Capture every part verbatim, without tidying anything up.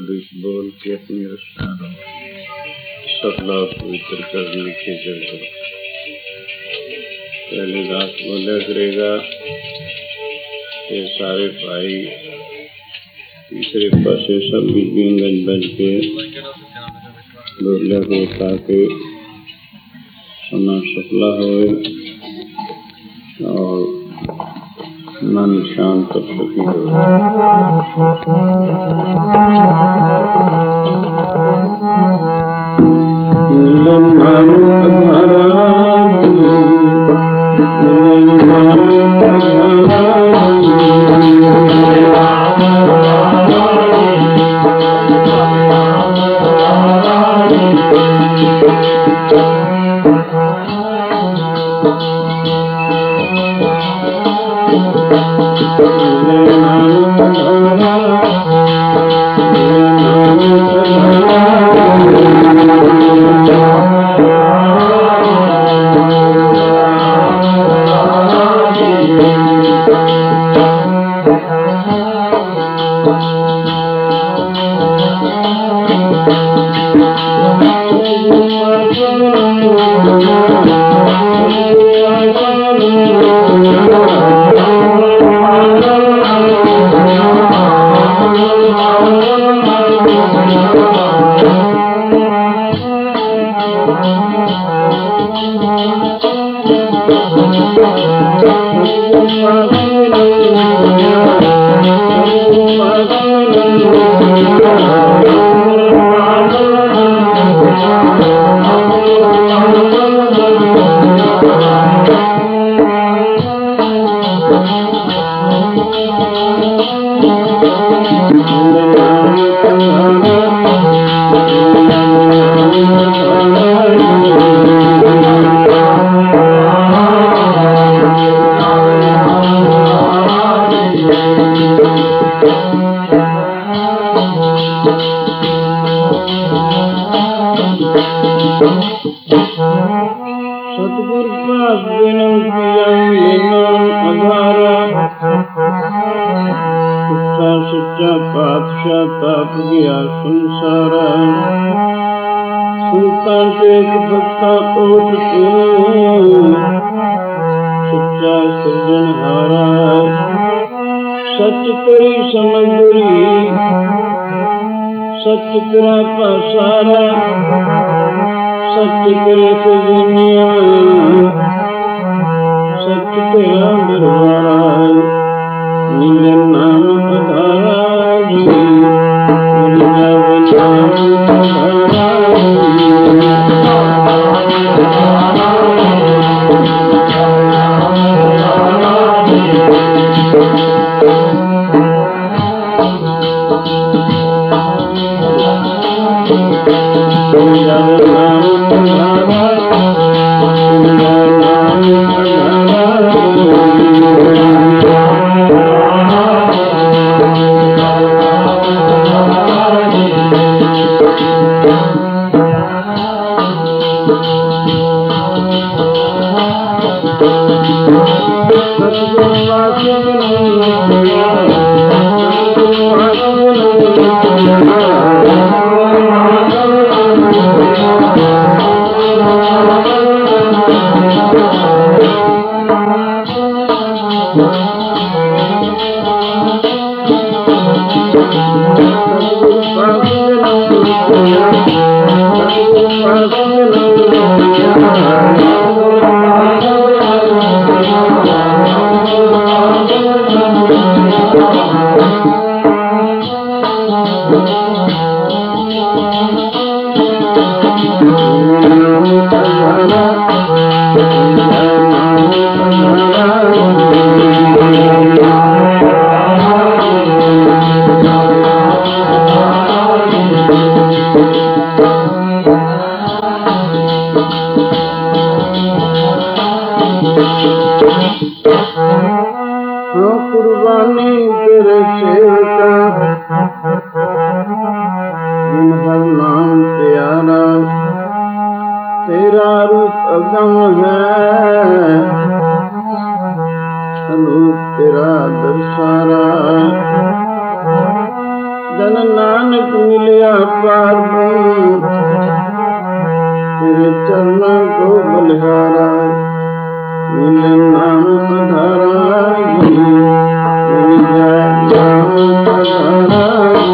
इस बोल के अपनी रचना सफला पवित्र करने के जरूर पहले दास बोला करेगा ये सारे भाई तीसरे पासे सब गंज बज के बोलिया को ताकि सुना सफला होए और मन शांत सुखी हो। सतगुर पास जन्म किया लेना आधारा सच्चा सच्चा पातशाह ताप गया संसारा सुल्तान टेक भक्ता ओट सच्चा सृजनहारा सच तेरी समझरी सच तेरा पासारा सच तेरे सजनिया सच तेरा दरबारा नीले नाम आधारा तेरा रूप अगम है, अनूप तेरा दर्शारा। जन नानक मिल बलिहारा मिले नाम पधारा गुनी गुनी जाय नाम पधारा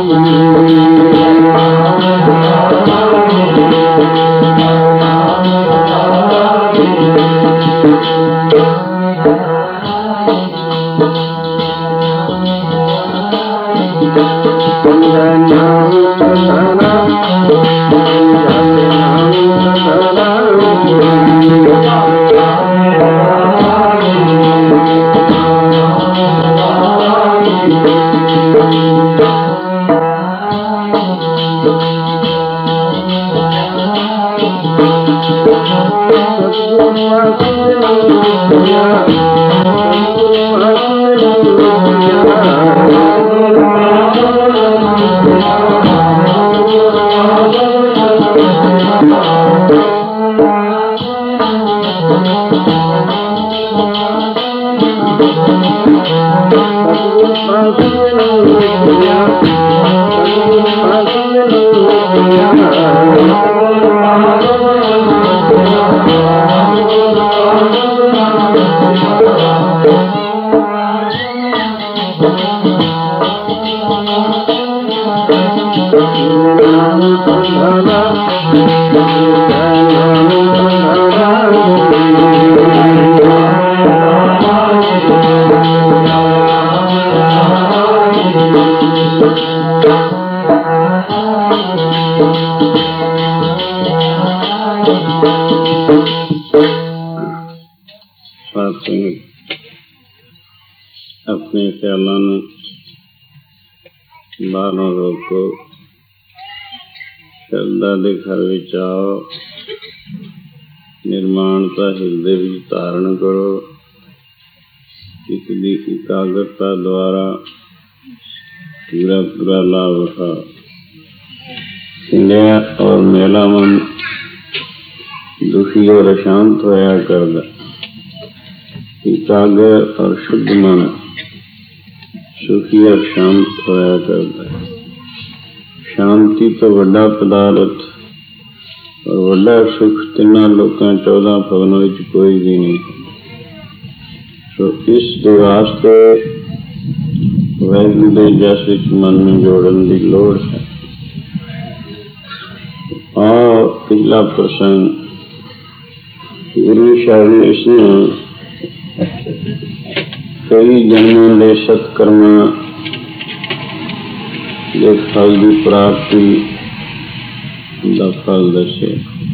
अपने ख्यालों में बाहरों रोको, श्रद्धा के घर विच आओ, निर्माणता हृदय विच धारण करो। इसकी एकाग्रता द्वारा पूरा पूरा लाभ उठाओ। खिंडिया और मेला मन दुखी और अशांत होया करदा। एकाग्र और शुद्ध मन सुखी और शांत होया करता है। शांति तो वड्डा पदार्थ और वड्डा सुख तिना लोकां चौदह भवनों विच कोई भी नहीं। तो इस दे वास्ते वाहिगुरू दे जस विच मन नूं जोड़न दी लोड़ है। आओ पहला प्रसंग गुरु शरण इसने कई जन्मों के सत्कर्म के फल की प्राप्ति का फल दसे।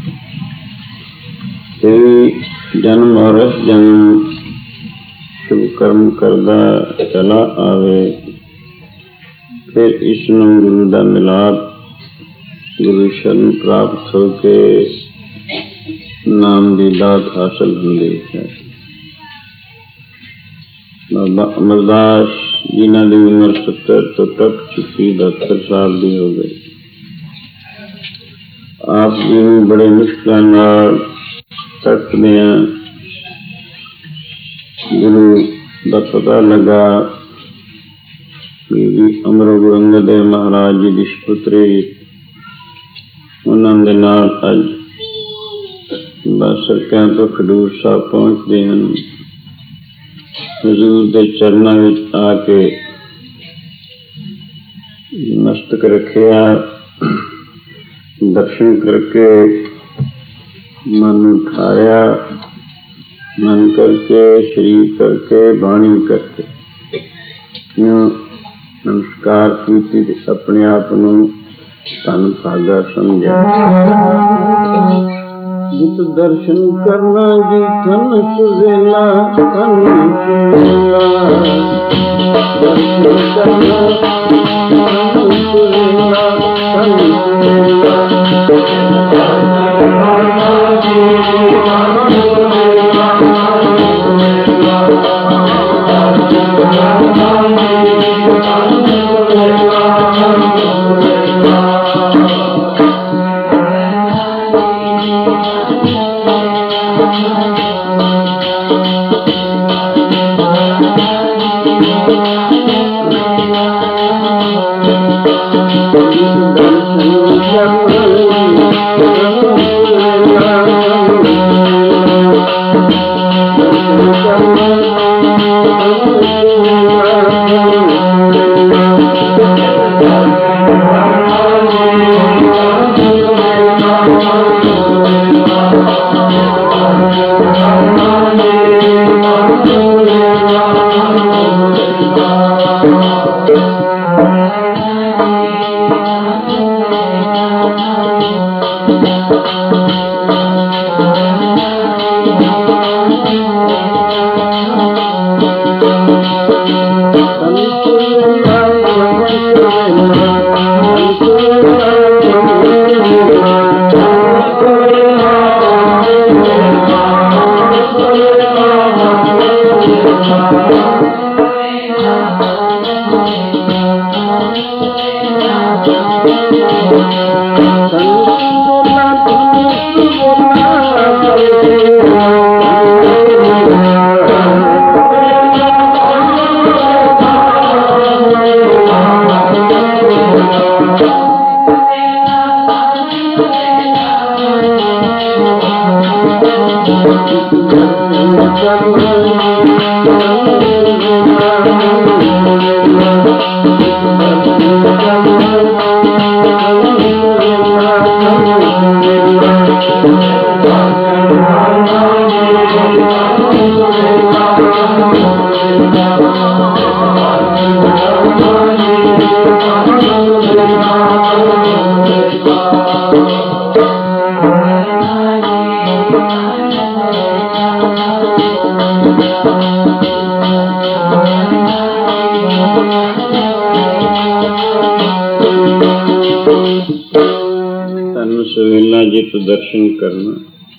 कई जन्म और जन्म शुभ कर्म करदा चला आवे, फिर इसनों गुरु का मिलाप गुरु शरण प्राप्त होके नाम की दात हासिल होती है। बाबा अमरदास जिन्हों की उम्र सत्तर तो टप चुकी, बहत्तर साल की हो गई। आप जी बड़े मुश्किल तकते हैं। गुरु का पता लगा कि अमरो गुरु अंगद देव महाराज जी की सपुत्री उन्होंने नाल अज बस सड़कों तो खडूर साहब पहुंचते हैं। हुजूर के चरणों में आके मस्तक रखिया, दर्शन करके मन उठाया, मन करके शरीर करके बाणी करके नमस्कार की, अपने आप धन भागा समझा। जित दर्शन करना जी धन सुजेला, धन सुजेला, दर्शन करना धन सुजेला, धन सुजेला। दर्शन करना दर्शन करना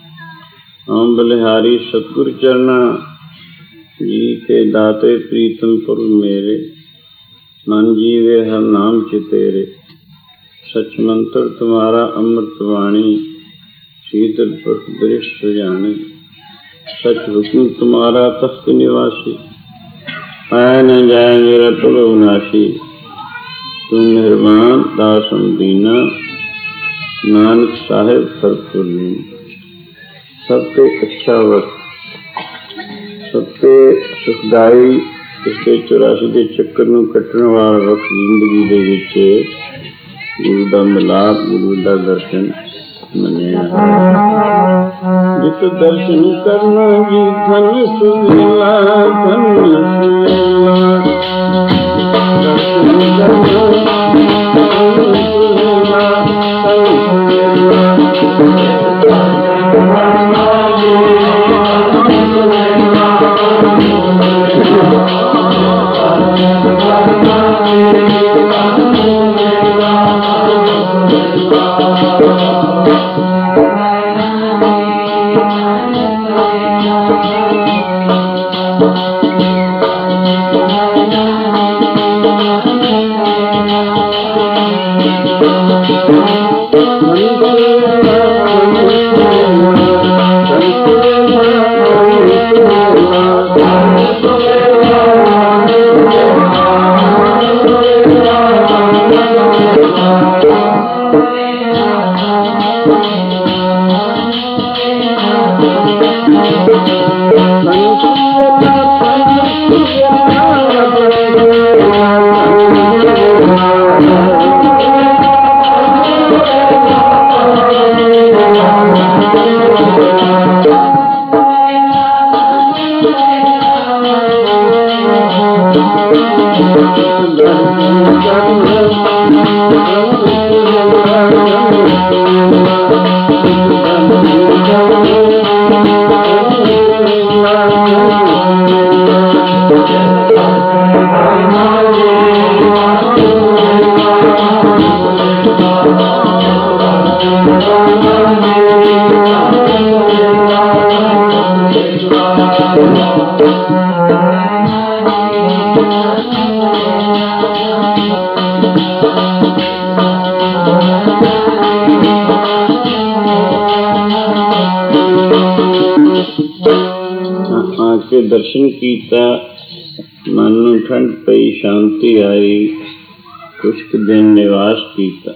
आम बलिहारी सतगुरु चरना जी के दाते प्रीतम पुर मेरे मन जीवे हर नाम चितेरे सच मंत्र तुम्हारा अमृत वाणी शीतल पुरख दृष्ट जाने सच हुक्म तुम्हारा तख्त निवासी आया न जाए मेरा तुल विनाशी तुम मेहरबान दासम दीना नानक साहेब फरपुर सबसे अच्छा वक्त सबसे सुखदाई इसके चौरासी के चक्कर में कटने वाला वक्त जिंदगी दे विच गुरु का मिलाप गुरु का दर्शन मनिया जित दर्शन करना जी धन सुवेला धन सुवेला दर्शन करना दर्शन किया मन नूं ठंड पई शांति आई कुछ दिन निवास किया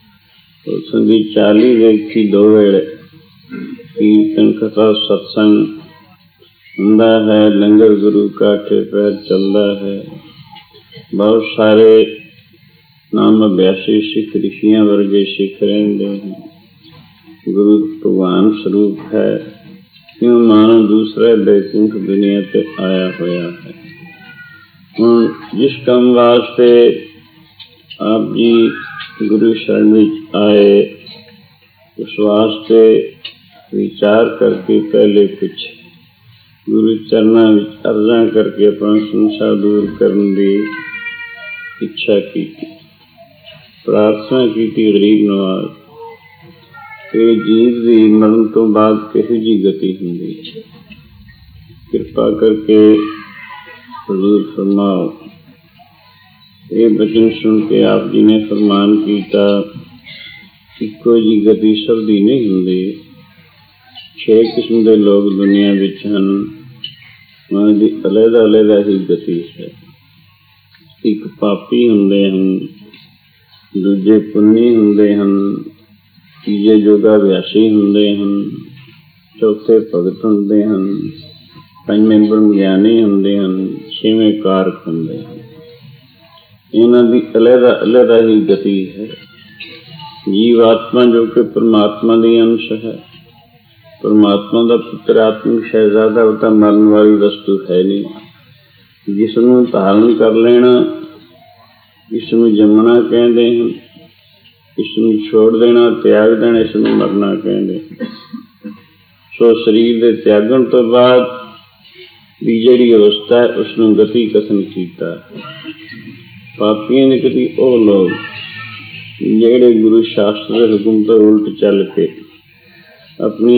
उसकी चाली वेखी दो वेले कीर्तन कथा सत्संग हुंदा है लंगर गुरु का ठेपर चलता है बहुत सारे नाम अभ्यासी सिख ऋषियां वर्गे सिख रहिंदे हैं गुरु भगवान स्वरूप है क्यों मानो दूसरे बैकुंठ दुनिया पे आया होया है हुण जिस काम वास्ते आप जी गुरु शरण विच आए उस वास्ते विचार करके पहले कुछ गुरु चरणों विच अर्जा करके अपना संसार दूर करने की इच्छा की, प्रार्थना की गरीब नवाज कि जीव की मरण तो बाद किहो जी गति हुंदी, कृपा करके हुजूर फरमाओ। ये बचन सुन के आप जी ने फरमान किया, इको जी गति सब दी नहीं हुंदी। छे किस्म के लोग दुनिया विच हन, उन्हां दी अलग अलग ही गति है। एक पापी हुंदे हन, दूजे पुन्नी हुंदे हन, तीजे योगाभ्यासी हुंदे हन, चौथे भगत हुंदे हन, पंजवें ब्रह्म ज्ञानी हुंदे हन, छेवें कारक हुंदे हन। इन्हां दी अलग अलग ही गति है। जीव आत्मा जो कि परमात्मा की अंश है, परमात्मा का पुत्र आत्मिक शहजादा, वह मरन वाली वस्तु है नहीं। जिसनों धारण कर लेना इसनों जमना कहते हैं, इसनों छोड़ देना त्याग देना इसनों मरना कहते हैं। सो शरीर के त्यागन तो बाद की जिहड़ी अवस्था है उसनों गति कथन कीता। पापियों की गति वो लोग जेड़े गुरु शास्त्र के हुक्म तो उल्ट चल के अपनी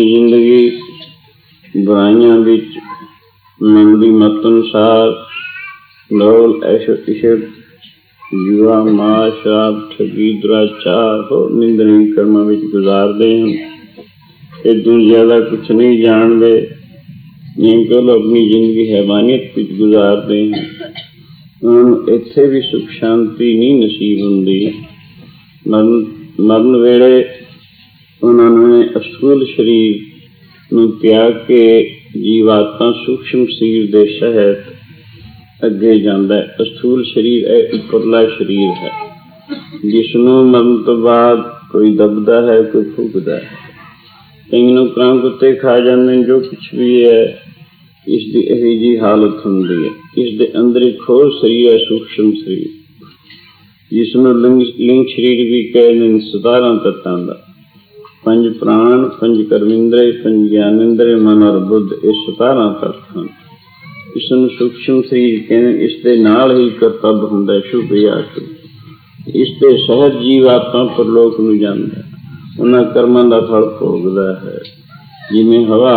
जिंदगी बुराइयां विच मन की मत अनुसार लोल ऐशो इशट जुआ मां शराब ठगी दुराचार होर निंदनीय कर्मां विच गुजारते हैं। इदों ज्यादा कुछ नहीं जानते, जिवें कल अपनी जिंदगी हैवानियत विच गुजारते हैं। उन्होंने इत्थे भी सुख शांति नहीं नसीब हुंदी। मरण मरण वेले उन्होंने अस्थूल शरीर नूं त्याग के जीवात्मा सूक्ष्म शरीर दे सहित अगे जांदा है। अस्थूल शरीर है उपरला शरीर है, जिसनों मरण तो बाद कोई दबदा है कोई फूकदा है। कई नूं ਕਾਂ कुत्ते खा जाते हैं। जो कुछ भी है इसकी यही जी हालत हुंदी है। इसके अंदर एक होर शरीर है सूक्ष्म शरीर, जिसनों लिंग लिंग शरीर भी कहते। सतारह तत्तां दा पंज प्राण, पंज कर्मेंद्र, पंज ज्ञानेंद्र, मन और बुद्ध, ये सतारह तत्त हैं। इसनों सूक्ष्म शरीर कहते। इसके नाल ही करतब हुंदा शुभ या अशुभ। इसके सहज जीव आत्मा परलोक नूं जांदा, उन्हां कर्मां दा फल भोगदा है। जिवें हवा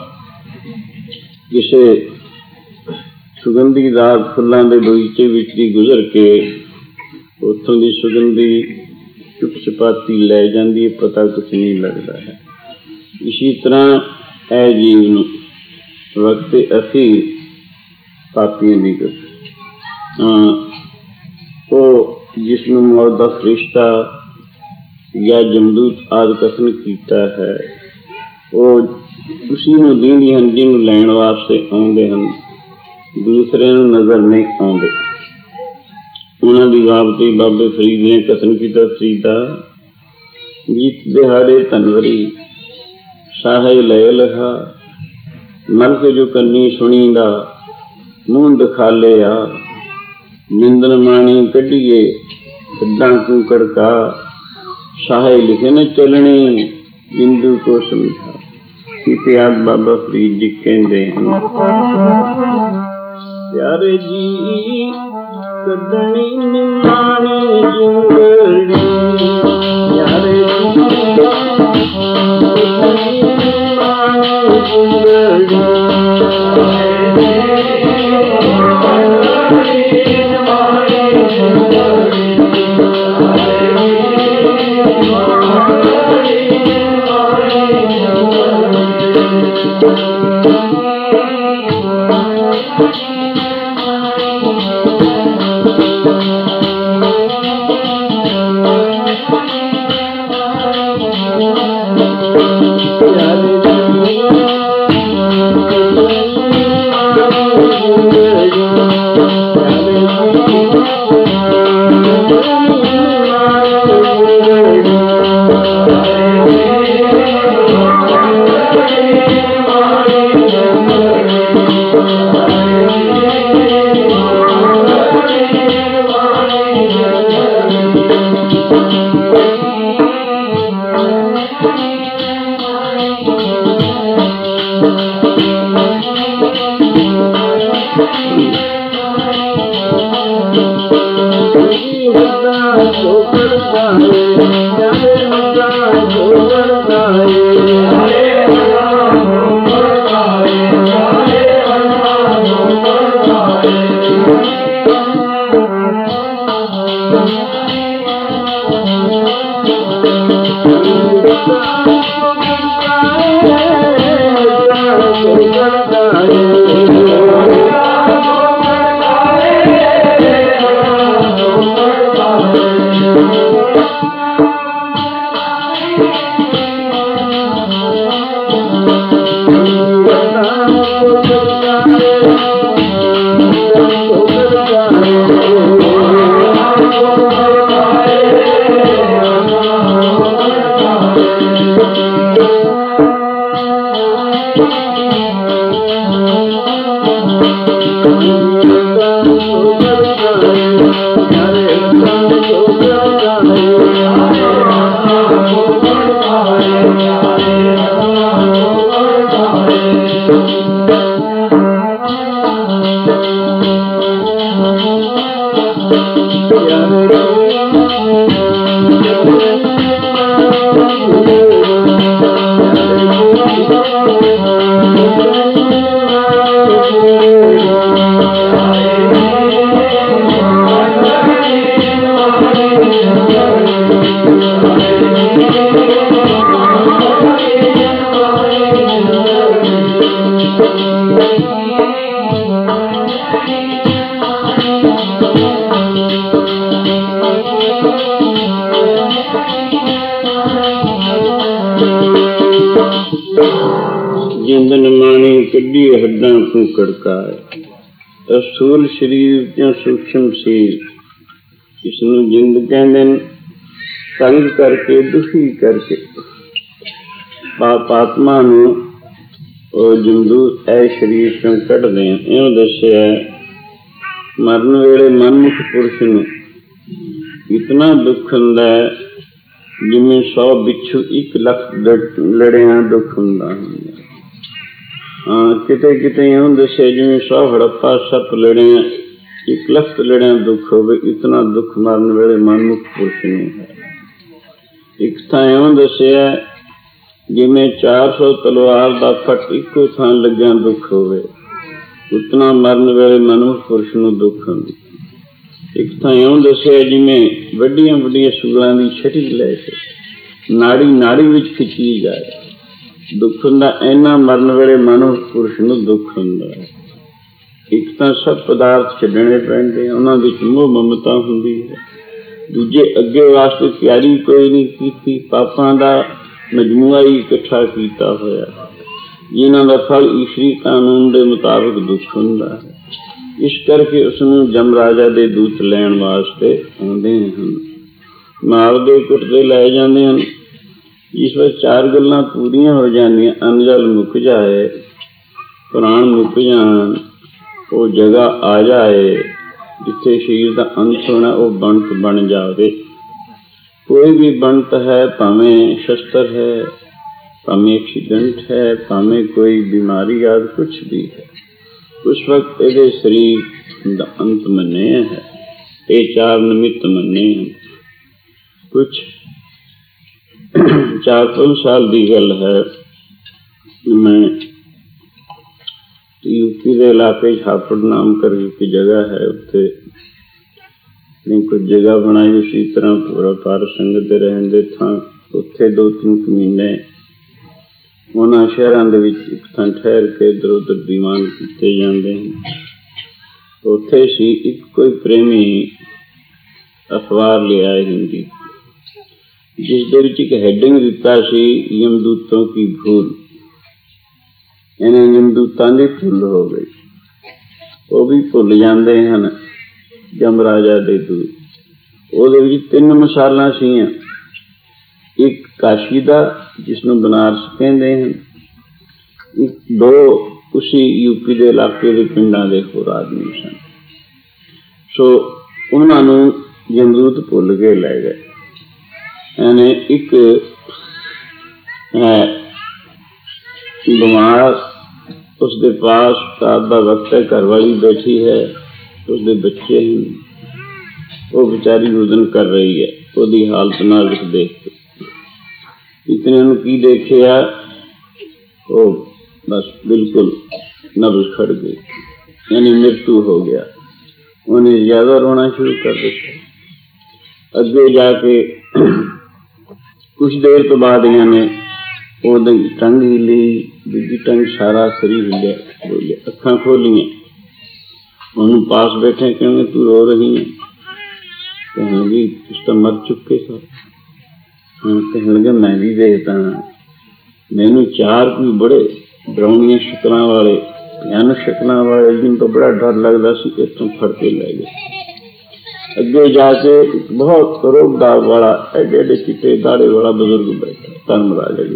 किसी सुगंधीदार फुलों के बगीचे विच दी गुजर के उत्थों की सुगंधी चुप चपाती लै जाती है, पता कुछ नहीं लगता है। इसी तरह ए जीव नूं वक्त अखीर पापियों की गति वो जिसनों मौत का फरिश्ता या जमदूत आदि कथन किया है, वो उसी नूं दींदी हन जिन्हों लैण वास्ते आउंदे हन, दूसरे नूं नजर नहीं आउंदे। उन्हां दी बाबती बाबे फरीद ने कथन किया। फरीदा जीत दिहाड़े तनवरी साहे लय लहा, मन के जो कन्नी सुनींदा मूंह दिखाले आ। निंदन माणी कढ़िए खड्डां कू कड़का, साहे लिखे न चलनी बिंदु को समझा। इतिहास बाबा फरीद जी कहते हैं, प्यारे जी कढ़नी निमाणी जिंदड़ी, प्यारे जी कढ़नी निमाणी जिंदड़ी। Thank you. ਹੱਡਾਂ ਤੋਂ ਕੜਕਾਏ ਅਸੂਲ ਸਰੀਰ ਜਾਂ ਸੂਖਮ ਸਰੀਰ, ਇਸ ਨੂੰ ਜਿੰਦ ਕਹਿੰਦੇ ਨੇ। ਤੰਗ ਕਰਕੇ, ਦੁਖੀ ਕਰਕੇ ਪਾਪ ਆਤਮਾ ਨੂੰ ਉਹ ਜਿੰਦੂ ਐ ਸਰੀਰ ਤੋਂ ਕੱਢਦੇ ਆ। ਇਉਂ ਦੱਸਿਆ ਮਰਨ ਵੇਲੇ ਮਨਮੁਖ ਪੁਰਸ਼ ਨੂੰ ਇਤਨਾ ਦੁੱਖ ਹੁੰਦਾ ਹੈ ਜਿਵੇਂ ਸੌ ਬਿੱਛੂ ਇੱਕ ਲੱਖ ਲੜਿਆਂ ਦੁੱਖ ਹੁੰਦਾ ਹੁੰਦਾ। ਹਾਂ, ਕਿਤੇ ਕਿਤੇ ਇਉਂ ਦੱਸਿਆ ਜਿਵੇਂ ਸੌ ਹੜੱਪਾ ਸੱਪ ਲੜਿਆਂ ਇੱਕ ਲੱਖ ਲੜਿਆਂ ਦੁੱਖ ਹੋਵੇ, ਇਤਨਾ ਦੁੱਖ ਮਰਨ ਵੇਲੇ ਮਨਮੁਖ ਪੁਰਸ਼ ਨੂੰ ਹੈ। ਇੱਕ ਥਾਂ ਇਉਂ ਦੱਸਿਆ ਜਿਵੇਂ ਚਾਰ ਸੌ ਤਲਵਾਰ ਦਾ ਫੱਟ ਇੱਕੋ ਥਾਂ ਲੱਗਿਆ ਦੁੱਖ ਹੋਵੇ, ਉਤਨਾ ਮਰਨ ਵੇਲੇ ਮਨੁੱਖ ਪੁਰਸ਼ ਨੂੰ ਦੁੱਖ ਹੁੰਦਾ। ਇੱਕ ਥਾਂ ਇਉਂ ਦੱਸਿਆ ਜਿਵੇਂ ਵੱਡੀਆਂ ਵੱਡੀਆਂ ਸੂਲਾਂ ਦੀ ਛਟੀ ਲੈ ਕੇ ਨਾੜੀ ਨਾੜੀ ਵਿੱਚ ਖਿੱਚੀ ਜਾਏ, ਦੁੱਖ ਹੁੰਦਾ। ਇੰਨਾ ਮਰਨ ਵੇਲੇ ਮਨੁੱਖ ਪੁਰਸ਼ ਨੂੰ ਦੁੱਖ ਹੁੰਦਾ ਹੈ। ਇੱਕ ਤਾਂ ਸਭ ਪਦਾਰਥ ਛੱਡਣੇ ਪੈਂਦੇ, ਉਹਨਾਂ ਵਿੱਚ ਮੋਹ ਮਮਤਾ ਹੁੰਦੀ ਹੈ। ਦੂਜੇ ਅੱਗੇ ਵਾਸਤੇ ਤਿਆਰੀ ਕੋਈ ਨਹੀਂ ਕੀਤੀ, ਪਾਪਾਂ ਦਾ ਮਜਮੂਆ ਹੀ ਇਕੱਠਾ ਕੀਤਾ ਹੋਇਆ, ਜਿਨ੍ਹਾਂ ਦਾ ਫਲ ਈਸ਼ਰੀ ਕਾਨੂੰਨ ਦੇ ਮੁਤਾਬਕ ਦੁੱਖ ਹੁੰਦਾ ਹੈ। ਇਸ ਕਰਕੇ ਉਸਨੂੰ ਜਮਰਾਜਾ ਦੇ ਦੂਤ ਲੈਣ ਵਾਸਤੇ ਆਉਂਦੇ ਹਨ, ਮਾਰਦੇ ਕੁੱਟਦੇ ਲੈ ਜਾਂਦੇ ਹਨ। ਜਿਸ ਵਿੱਚ ਚਾਰ ਗੱਲਾਂ ਪੂਰੀਆਂ ਹੋ ਜਾਂਦੀਆਂ, ਅੰਨ ਜਲ ਮੁੱਕ ਜਾਏ, ਪ੍ਰਾਣ ਮੁੱਕ ਜਾਣ, ਉਹ ਜਗ੍ਹਾ ਆ ਜਾਏ ਜਿੱਥੇ ਸਰੀਰ ਦਾ ਅੰਤ ਹੋਣਾ, ਉਹ ਬਣਤ ਬਣ ਜਾਵੇ। ਕੋਈ ਵੀ ਬਣਤ ਹੈ, ਭਾਵੇਂ ਸ਼ਸਤਰ ਹੈ, ਭਾਵੇਂ ਐਕਸੀਡੈਂਟ ਹੈ, ਭਾਵੇਂ ਕੋਈ ਬਿਮਾਰੀ ਆਦਿ ਕੁਛ ਵੀ ਹੈ, ਉਸ ਵਕਤ ਇਹਦੇ ਸਰੀਰ ਦਾ ਅੰਤ ਮੰਨਿਆ ਹੈ। ਇਹ ਚਾਰ ਨਿਮਿਤ ਮੰਨੇ ਹਨ। ਕੁਛ ਚਾਰ ਪੰਜ ਸਾਲ ਦੀ ਗੱਲ ਹੈ, ਮੈਂ ਯੂਪੀ ਦੇ ਇਲਾਕੇ ਹਾਪੜ ਨਾਮ ਕਰ ਇੱਕ ਜਗ੍ਹਾ ਹੈ, ਉੱਥੇ ਆਪਣੀ ਕੁਝ ਜਗ੍ਹਾ ਬਣਾਈ ਉਸੀ ਤਰ੍ਹਾਂ ਪੂਰਾ ਪਰ ਸੰਗਤ ਦੇ ਰਹਿਣ ਦੇ ਥਾਂ। ਉੱਥੇ ਦੋ ਤਿੰਨ ਮਹੀਨੇ ਉਹਨਾਂ ਸ਼ਹਿਰਾਂ ਦੇ ਵਿੱਚ ਇੱਕ ਥਾਂ ਠਹਿਰ ਕੇ ਇੱਧਰ ਉੱਧਰ ਦੀਵਾਨ ਕੀਤੇ ਜਾਂਦੇ ਹਨ। ਉੱਥੇ ਸੀ ਇੱਕ ਕੋਈ ਪ੍ਰੇਮੀ ਅਖਬਾਰ ਲਿਆ ਹਿੰਦੀ, ਜਿਸ ਦੇ ਵਿੱਚ ਇੱਕ ਹੈਡਿੰਗ ਦਿੱਤਾ ਸੀ, ਯਮਦੂਤੋਂ ਕੀ ਭੂਲ। ਇਹਨਾਂ ਯਮਦੂਤਾਂ ਦੀ ਭੁੱਲ ਹੋ ਗਈ, ਉਹ ਵੀ ਭੁੱਲ ਜਾਂਦੇ ਹਨ ਜਮਰਾਜਾ ਦੇ ਦੂਤ। ਉਹਦੇ ਵਿੱਚ ਤਿੰਨ ਮਿਸਾਲਾਂ ਸੀਆਂ, ਇੱਕ ਕਾਸ਼ੀ ਦਾ ਜਿਸਨੂੰ ਬਨਾਰਸ ਕਹਿੰਦੇ ਹਨ, ਇੱਕ ਦੋ ਉਸੀ ਯੂਪੀ ਦੇ ਇਲਾਕੇ ਦੇ ਪਿੰਡਾਂ ਦੇ ਹੋਰ ਆਦਮੀ ਸਨ। ਸੋ ਉਹਨਾਂ ਨੂੰ ਜਮਦੂਤ ਭੁੱਲ ਕੇ ਲੈ ਗਏ। ਇਹਨੇ ਇੱਕ ਬਿਮਾਰ, ਉਸਦੇ ਪਾਸ ਰਾਤ ਦਾ ਵਕਤ ਹੈ, ਘਰ ਵਾਲੀ ਬੈਠੀ ਹੈ, ਉਸਦੇ ਬੱਚੇ ਹਨ। वो बेचारी रुदन कर रही है, ओदी हालत नाजुक देख के। इतने की देखिया वो बस बिल्कुल नब्ज खड़ गई, यानी मृत्यु हो गया। उन्हें ज्यादा रोना शुरू कर दिया। अगे जाके कुछ देर तो बाद इन्होंने ओदी टंग हिली, दूजी टंग सारा शरीर हिलिया, बोलिया, अखां खोलियां। उन्होंने पास बैठे कहेंगे तू रो रही है? कहने लगी तुस तो मर चुके सो। हाँ, कहने लगे मैं भी देखता हाँ, मैनू चार कोई बड़े डरावनिया शक्ल वाले, भयानक शक्ल वाले जिन तो बड़ा डर लगता सी, इतों फड़ के लै गए। अगे जाके बहुत रोग दाग वाला एडे एडे चिट्टे दाड़े वाला बुजुर्ग बैठा, धर्मराज जी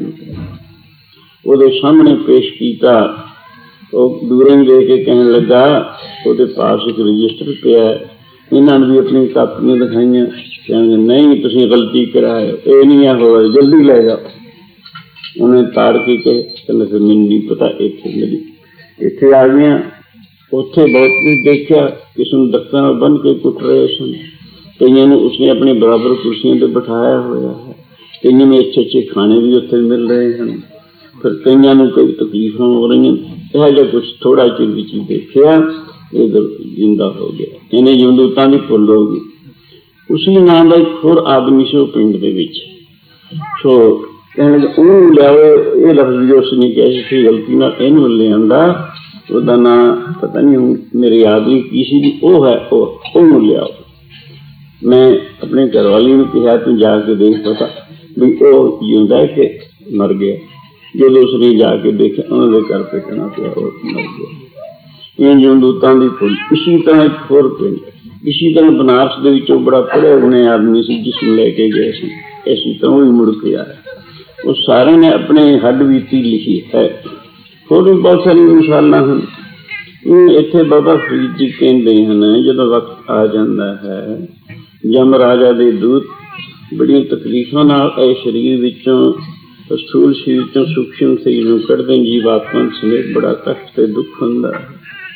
ओदे सामने पेश किया। वो दूरों दे के कहने लगा, ਉਹਦੇ पास एक रजिस्टर पिया है, इन्होंने भी अपनी कापियां दिखाइया, कहने नहीं तुसीं गलती कराए, ये नहीं हो जल्दी ले जाओ। उन्हें ताड़ के कहे, कहने फिर मैनूं नहीं पता, इत्थे मेरी इत्थे आ गया। उत्थे बहुत कुछ देखा, किसी नूं डक्कां नाल बन के कुट रहे सन, कईयां नूं उसने अपने बराबर कुर्सियों पर बिठाया होया है, कईयां नूं अच्छे अच्छे खाने भी उत्थे मिल रहे हैं, फिर कईयां नूं कई तकलीफां हो रही। यह जो कुछ थोड़ा चिर विच देखिया, इधर जिंदा हो गया। इन्हें जमदूतां दी भुल हो गई। उसी नाम का एक होर आदमी से पिंड दे विच, सो कहने लगे उन्होंने लियाओ, ये लफ्ज जो उसने कहा सी गलती नाल इहनूं लिआंदा, ਉਹਦਾ ਨਾਂ पता नहीं हूँ मेरे याद नहीं की सी, वो है ਉਹਨੂੰ लियाओ। मैं अपने घर वाली ने कहा तू जाके देख पता भी वो जिंदा है कि मर गया। जो उसने जाके देखे उन्होंने घर पे कहना पिया वो मर गया। इन जमदूतां दी भुल। इसी तरह एक होर पिंड, इसी तरह बनारस दे विचों बड़ा पढ़े हुए आदमी सी जिसनूं लेके गए सी, इसी तरह वो मुड़ के आया। वो सारे ने अपने हड्ड बीती लिखी है। होर भी बहुत सारी मिसालां हैं। इत्थे बाबा फरीद जी कहते हैं जदों वक्त आ जाता है, जम राजा दे दूत बड़ियां तकलीफां नाल ए शरीर विचों, स्थूल शरीर विचों सूक्ष्म शरीर नूं कढदे जीवात्मा समेत बड़ा कष्ट ते दुख हुंदा है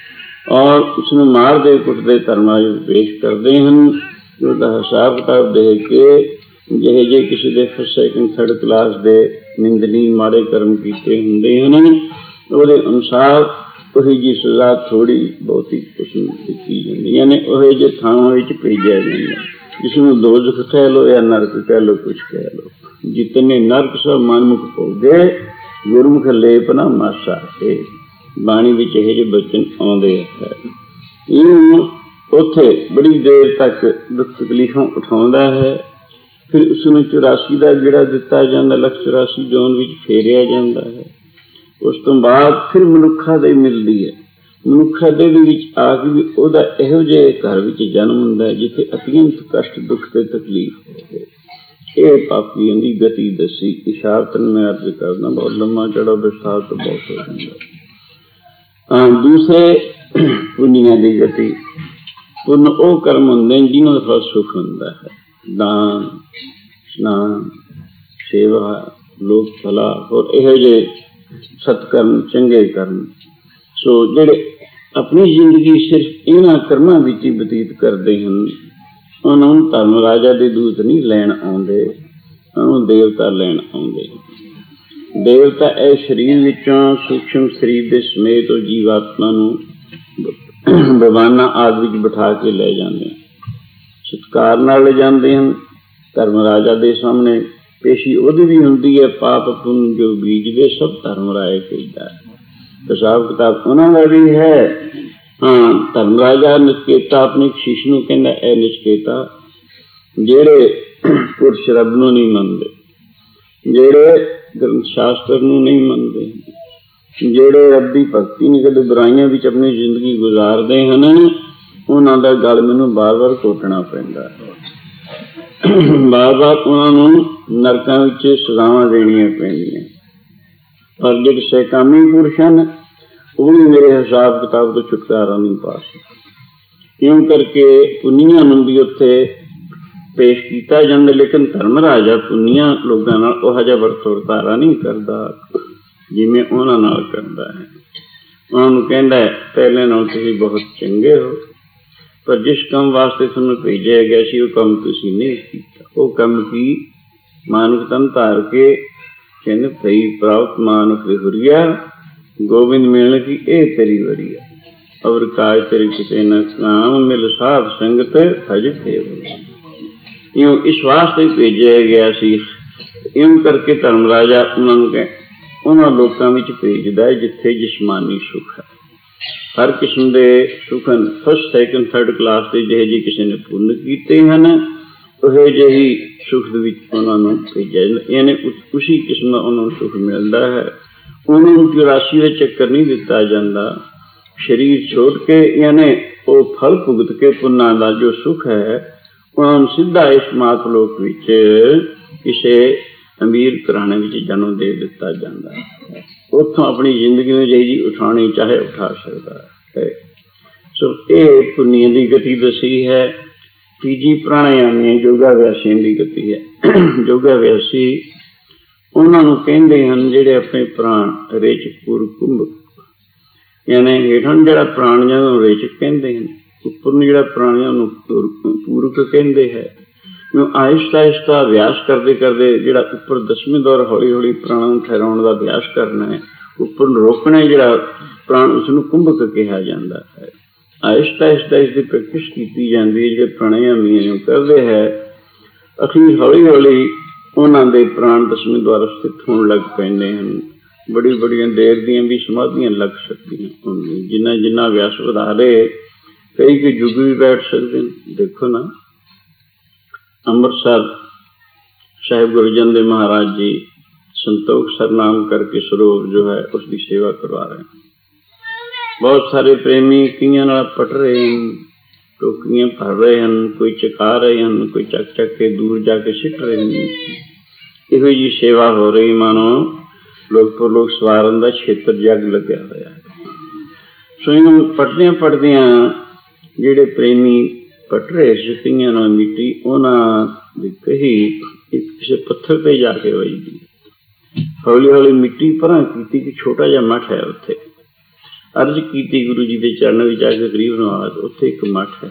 और उसनूं मारदे कुटदे धर्मां विच पेश करते हैं। उसदा हिसाब किताब दे के ਜਿਹੇ ਜੇ किसी दे फर्स्ट सैकंड थर्ड क्लास दे निंदनी माड़े कर्म कीते हुंदे हन, ਉਹਦੇ ਅਨੁਸਾਰ ਉਹੀ जी सजा थोड़ी बहुती उसनूं दित्ती जांदी, यानी ਉਹੇ ਜਿਹੇ ਥਾਵਾਂ ਵਿੱਚ ਭੇਜਿਆ ਜਾਂਦਾ, जिसनूं दोजख कह लो या नरक कह लो, कुछ कह लो। जितने नरक सब मनमुख भोगे, गुरमुख लेप ना मासा है। बाणी विच ਇਹ ਜਿਹੇ बचन आउंदे है। ਇਹਨੂੰ ਉੱਥੇ बड़ी देर तक दुख तकलीफां उठाउंदा है। फिर उसनूं चौरासी का गेड़ा दिता जाता, लख चौरासी जोन विच फेरिया जाता है। उस तो बाद फिर मनुखा दे मिलती है। मनुखा दे विच आके भी उहदा इहो जिहे घर विच जन्म हुंदा है जिथे अत्यंत कष्ट दुख ते तकलीफ होवे। ये पापियां दी गति दसी। इशारतन मैं अर्ज करना, बहुत लम्मा चढ़ा विस्तार तो बहुत हो जाता। दूसरे पुण्य दी गति। पुण्य वो कर्म हुंदे जिन्हां दा फल सुख हुंदा है। दान, स्नान, सेवा, लोक भला और इहो जिहे सत्कर्म, चंगे कर्म। सो जिहड़े अपनी जिंदगी सिर्फ इन्हां कर्मां विच ही बतीत करते हैं, उन्हां नूं धर्म राजा दे दूत नहीं लैण आउंदे, उन्हां देवता लैण आउंदे। देवता इह शरीर विचों सूक्ष्म शरीर दे समेत जीवात्मा नूं भगवाना आदि विच बिठा के ले जांदे, सत्कार नाल ले जांदे हैं। धर्म राजा दे सामने पेशी ਉਹਦੀ भी हुंदी है। पाप पुण्य जो बीजदे सब धर्म राय कहता है। हिसाब किताब उन्हां दा भी है। हाँ, धर्म राजा नचकेता अपने शिष्य नूं कहंदा, ऐ नचकेता, ਜਿਹੜੇ पुरुष रब नूं नहीं मनदे, ਜਿਹੜੇ ग्रंथ शास्त्र नूं नहीं मनदे, ਜਿਹੜੇ रब दी भगती नहीं कदे बुराइयां विच अपनी जिंदगी गुजारदे हन, उन्हां दा गल मैनूं बार बार घोटना पैंदा है। बार बार उन्होंने नरकों विच सजावां देनियां पैंदियां। पर जिहड़े सैकामी पुरुष हैं वो भी मेरे हिसाब किताब तो छुटकारा नहीं पा सकते, क्यों करके पुनिया नूं भी उत्थे पेश किया जाता, लेकिन धर्म राजा पुनिया लोगों नाल उहो जिहा वरतोरतारा नहीं करता जिवें उन्हां नाल करता है। उन्होंने कहंदा है पहले नाल तुसीं बहुत चंगे हो, पर जिस काम वास्ते तुहानूं भेजिया गया सी वो काम तुसीं नहीं कीता। वो काम की मानुख तन धार के कहने भई प्राप्त मानुख हुरिया गोविंद मिलने की ए तेरी वरिया और काज तेरे किते न काम मिल साध संगत भज फेर। यूं इस वास्ते भेजिया गया सी। इउं करके धर्म राजा उन्होंने उन्होंने लोगों में भेजदा है जिथे जिस्मानी सुख है। हर किस्म के सुख हैं, फर्स्ट सैकेंड थर्ड क्लास के जिहे जी किसी ने पुण्य किए हैं उहे जही सुख उन्होंने भेजा, यानी उसी किस्म का उन्होंने सुख मिलता है। उन्होंने चौरासी का चक्कर नहीं दिता जाता। शरीर छोड़ के यानी वो फल भुगत के पुण्य का जो सुख है उन्होंने सीधा इस मातलोक किसी अमीर घराने में जन्म दे दिता जाता है। उतों अपनी जिंदगी में जी जी उठानी चाहे उठा सकता है। सो ये पुण्य की गति दसी है। तीजी प्राणायामी योगाभ्यासी की गति है। योगाभ्यासी उन्होंने कहते हैं जिहड़े अपने प्राण रेचक पूर्व कुंभ यानी हेठन जिहड़ा प्राण जिहनूं रेचक कहते हैं, उपर जिहड़ा प्राण जिहनूं पूरक कहते हैं। आहिस्ता आहिस्ता अभ्यास करते करते जिहड़ा उपर दसवें दौर हौली हौली प्राणों ठहराने का अभ्यास करना है। उपर रोकना जिहड़ा प्राण उसनूं कुंभक कहा जाता है। आहिस्ता आहिस्ता इसकी प्रैक्टिस की जाती है। जो प्राणायामी करते हैं अखीर हौली हौली उन्होंने प्राण दसवें द्वार स्थित होने लग पैंदे हैं। बड़ी बड़ी देर दियां भी समाधियां लग सकती हैं। जिन्ना जिन्ना अभ्यास वधा रहे कई के युग भी बैठ सकते हैं। देखो ना अमृतसर साहिब गुरु अर्जन देव महाराज जी संतोख सर नाम करके सरोवर जो है उसकी सेवा करवा रहे हैं। बहुत सारे प्रेमी कईयां नाल पट रहे हैं, टोकरियां भर रहे हैं, कोई चका रहे हैं, कोई चक चक के दूर जाके सिट रहे हैं। इहो जी सेवा हो रही मानो लोग पर लोग सवारन का क्षेत्र जग लग्या होया है। सो इन पटदियां पटदियां जिहड़े प्रेमी पट रहे से कईयां नाल मिट्टी उन्हां दी कही किसी पत्थर पर जाके वजदी। हौली हौली मिट्टी परां कीती कि छोटा जिहा मठ है। उत्थे अर्ज की गुरु जी के चरण में जाके गरीब नवाज उत्थे एक मठ है।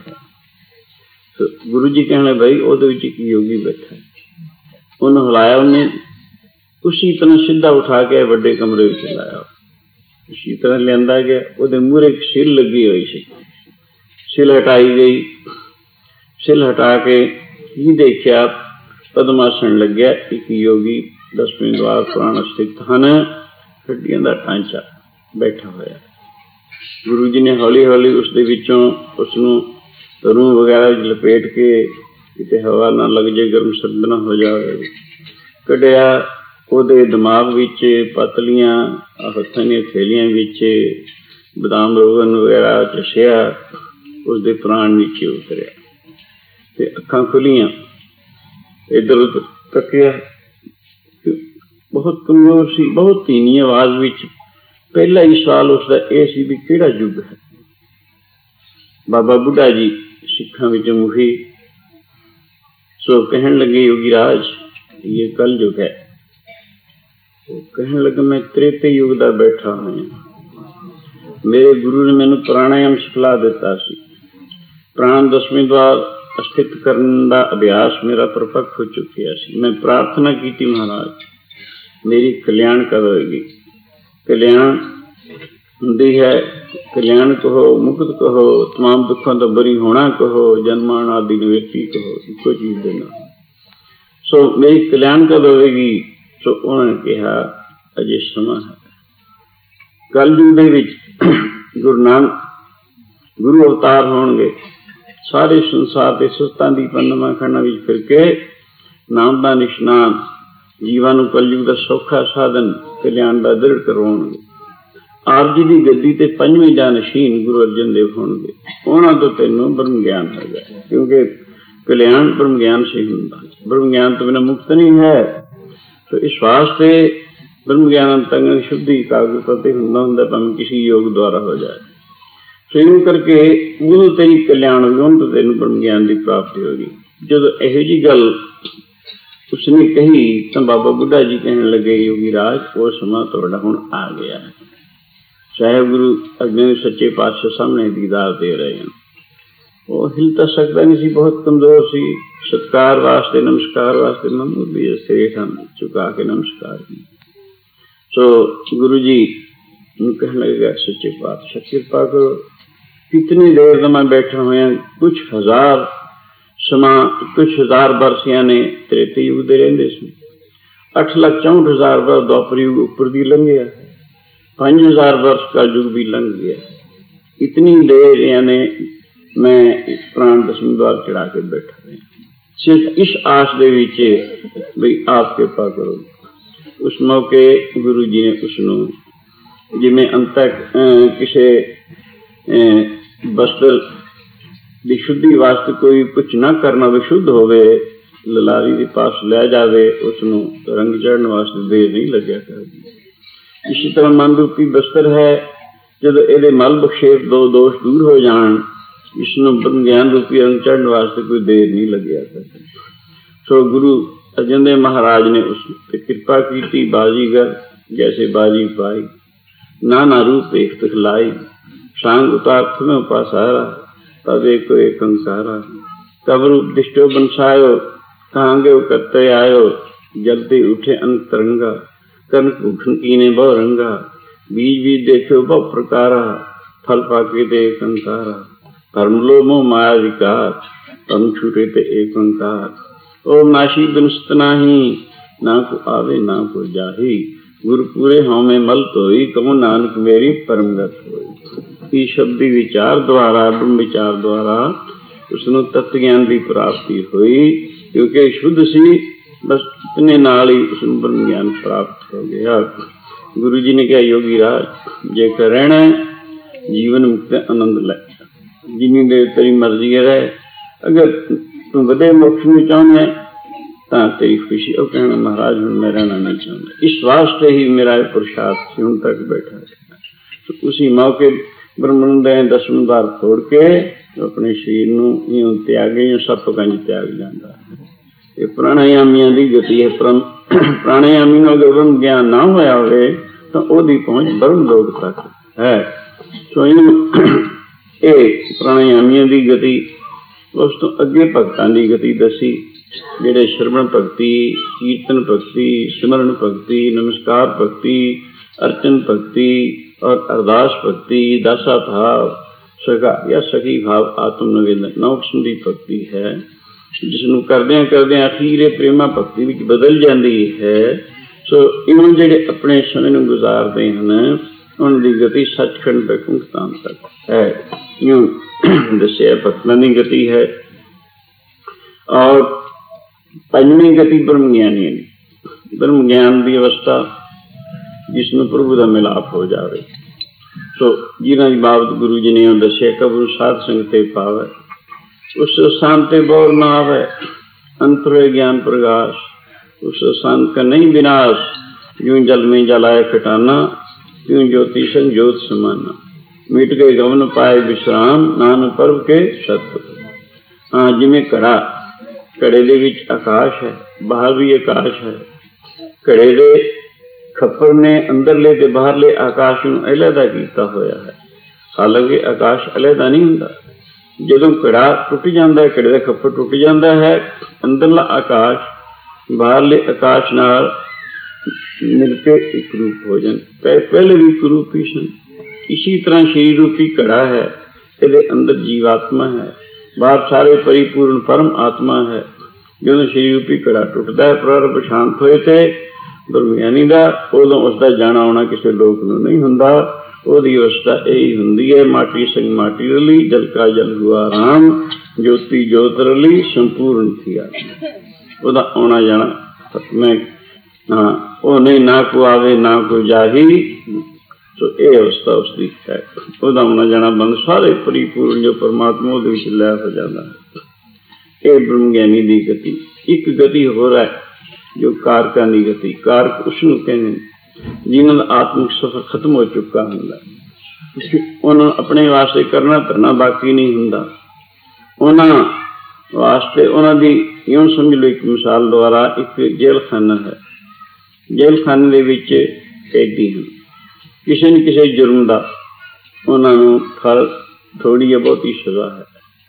तो गुरु जी कहने भाई वो एक योगी बैठा है। उन्हें हिलाया, उन्हें उसी तरह सीधा उठा के बड़े कमरे में लाया, उसी तरह लिया गया। वो मूहरे एक सिल लगी हुई सी, सिल हटाई गई। सिल हटा के ही देखा पद्मासन लग गया। एक योगी दसवें द्वार प्राण स्थित हैं, हड्डियों का ढांचा बैठा होया। गुरु जी ने हौली हौली उसके विचों उसनूं रूह वगैरह लपेट के किते हवा ना लग जाए, गर्म सर्द ना हो जाए, कढ़िया। ਉਹਦੇ दिमाग विच पतलियां हत्थां दी थैलियां विच बदाम रोगन वगैरह चसिया। उसके प्राण नीचे उतरिया ते अखां खुलियां, इधर उधर तकिया। बहुत कमजोर सी, बहुत धीमी आवाज विच पहला ही सवाल उसका यह सी भी किहड़ा युग है। बाबा बुढ़ा जी सिखां विच मुखी सो कहन लगे योगी राज ये कल युग है। वो कहने लगे मैं त्रेते युग का बैठा हुआ। मेरे गुरु ने मैनू प्राणायाम सिखला दिता सी। प्राण दसवें द्वार स्थित करने का अभ्यास मेरा परपक्व हो चुकिया सी। मैं प्रार्थना की महाराज मेरी कल्याण कब होगी। कल्याण हुंदी है, कल्याण कहो, मुक्त कहो, तमाम दुखों तो बरी होना कहो, जन्मान आदि निवृत्ति कहो, इको चीज देना। सो मेरी कल्याण कब होगी। सो उन्होंने कहा अजे समा है। कलयुग दे विच गुरु नानक गुरु अवतार होणगे। सारे संसार के सुस्तां दी पन्नमा खंडां विच फिर के नाम दा निशान जीवां नूं कलयुग दा सौखा साधन कल्याण दा दृढ़ करवाउणगे। आप जी की गद्दी ते पंजवीं जानशीन गुरु अर्जन देव होणगे। उन्हां तों तैनूं ब्रह्म ज्ञान होगा, क्योंकि कल्याण ब्रह्म ज्ञान से हुंदा। ब्रह्म ज्ञान तो बिना मुक्त नहीं है। तो इस वास्ते ब्रह्म ज्ञान अंतंग शुद्धि कागज ते हुंदा हुंदा भावें किसी योग द्वारा हो जाए। सो यूं करके उदों तेरी कल्याण होगा, तो तेनूं ब्रह्म ज्ञान की प्राप्ति होगी। जदों इहो जी गल उसने कही तो बाबा बुढ़ा जी कहने लगे योगी राज वो समा तुहाडा हुण आ गया है। साहिब गुरु अर्जन सच्चे पातशाह सामने दीदार दे रहे हैं। वो हिल तो सकता नहीं सी, बहुत कमजोर सी। सत्कार वास्ते नमस्कार वास्ते मामूली सेठ हम झुका के नमस्कार की। सो गुरु जी कहने लगेगा सच्चे पातशाह कृपा करो, कितनी देर तो मैं बैठा हुआ, कुछ हजार समा कुछ हजार वर्ष यानी त्रेते युग दे रहिंदे सी, अठ लाख चौंठ हजार वर्ष द्वापर युग उपर दी लंघ गया, पांच हजार वर्ष का युग भी लंघ गया। इतनी देर यानी मैं प्राण दसम द्वार चढ़ा के बैठा रहा, सिर्फ इस आस दे विच भी आप कृपा करो। उस मौके गुरु जी ने उसनों जिमें अंतक किसी वस्त्र की शुद्धि वास्ते कोई कुछ ना करना भी शुद्ध होवे, ललारी के पास ले जावे, उसनों रंग चढ़ने वास्ते देर नहीं लग्या कर। इसी तरह मन रूपी वस्त्र है, जब ये मल बखेप दो दोष दूर हो जान, इसनों ब्रह्म ज्ञान रूपी रंग चढ़ने वास्ते कोई देर नहीं लग्या कर। सो गुरु अर्जन देव महाराज ने उस पर कृपा की, बाजीगर जैसे बाजी पाई, नाना रूप एक दिखलाई, सांग उतार में उपासारा, तब एक एक अंकारा, कब रूप दिष्टो बनसायो, कहांगे करते आयो, जलते उठे अंतरंगा, कनक उठन कीने बहु रंगा, बीज बीज देखो बहु प्रकारा, फल पाके दे एक अंकारा, धर्मलो मोह माया विकार, तम छूटे ते एक अंकार, ओम नाशी दुनस्त नाही, ना को आवे ना को जाही, गुरु पूरे हमें मल तोई, कमो नानक मेरी परमगत होई। इस शब्दी विचार द्वारा, ब्रह्म विचार द्वारा उसनु तत्व ज्ञान की प्राप्ति हुई, क्योंकि शुद्ध सी, बस इतने नाल ही उसनु ब्रह्म ज्ञान प्राप्त हो गया। गुरु जी ने कहा योगी राज जे कर रहना जीवन मुक्त आनंद ले, जिनी देर तेरी मर्जी रहे, अगर तू वधे मोक्ष में चाहना तो तेरी खुशी। और कहना महाराज हूँ मैं रहना नहीं चाहता, इस वास्ते ही मेरा पुरुषार्थ से हूं तक बैठा है। तो उसी मौके ब्रह्मानंद दसवें द्वार छोड़ के अपने शरीर नूं त्यागे, सप कंज त्याग जाता है। ये प्राणायामियों की गति है। प्राणायामी नूं अगर ब्रह्म ज्ञान ना होया होवे तो ओदी पहुंच ब्रह्म लोक तक है। सो ये प्राणायामियों की गति, उस तो अगे भगतां की गति दसी, जेड़े श्रवण भगती, कीर्तन भगती, सिमरन भगती, नमस्कार भगती, अर्चन भगती और अरदास भक्ति, दासा भाव, सखा या सखी भाव, आत्म निवेदन नौ किस्म की भक्ति है, जिसनों करदे करदे अखीरे प्रेमा भक्ति विच बदल जाती है। सो इन्हों जेड़े अपने समय नूं गुजारते हैं, उनकी गति सचखंड वैकुंठ-धाम तक है। यूं दसिया भक्तां की गति है। और पंजवीं गति ब्रह्म ज्ञानी, ब्रह्म ज्ञान की अवस्था जिसमें प्रभु का मिलाप हो जाए। तो जिन्हों की बाबत गुरु जी ने दसिया कबू साध संगते पावे, उस स्थान ते बोर न आवे, अंतरे ज्ञान प्रकाश, उस स्थान का नहीं विनाश। यूं जल में जलाए खटाना, त्यों ज्योति संग ज्योत समाना, मिट गए गवन पाए विश्राम, नान पर्व के सत्य। हाँ जिमें कड़ा, कड़े दे विच आकाश है, बाहर भी आकाश है। कड़े दे खप्पर ने अंदरले ते बाहरले आकाश नूं अलहदा कीता होया है, हालांकि आकाश अलहदा नहीं हुंदा। जदों कड़ा टुट जाता है, कड़े दा खप्पर टुट जाता है, अंदरला आकाश बाहरले आकाश नाल मिलके एक रूप हो जाता। पहले भी एक रूप ही सन। इसी तरह शरीर रूपी कड़ा है, ये अंदर जीवात्मा है, बाहर सारे परिपूर्ण परम आत्मा है। जो शरीर रूपी कड़ा टुटता है, प्रारंभ शांत होए थे ब्रह्मज्ञानी का, उदों उसका जाना आना किसी लोक नूं नहीं हुंदा। ओदी अवस्था यही हुंदी है, माटी संग माटी रली, जल का जल हुआ राम, ज्योति ज्योत रली, संपूर्ण थी आत्मा। ओदा आना जाना मैं हाँ वो नहीं, ना को आवे ना को जाही। तो ये अवस्था उसकी है, ओदा आना जाना बंद, सारे परिपूर्ण जो परमात्मा उहदे विच लय हो जाता है। ये ब्रह्मज्ञानी की गति। एक गति हो रहा है जो कारकां की गति। कारक उसनूं कहने जिन्हां दा आत्मिक सफर खत्म हो चुका हुंदा, उन्हां अपने वास्ते करना धरना बाकी नहीं हुंदा। उन्हां वास्ते उन्हां दी यूं समझ लो, एक मिसाल द्वारा एक जेल खाना है। जेल खाने दे विच कैदी हैं, किसी न किसी जुर्म का उन्होंने फल थोड़ी या बहुती सजा है।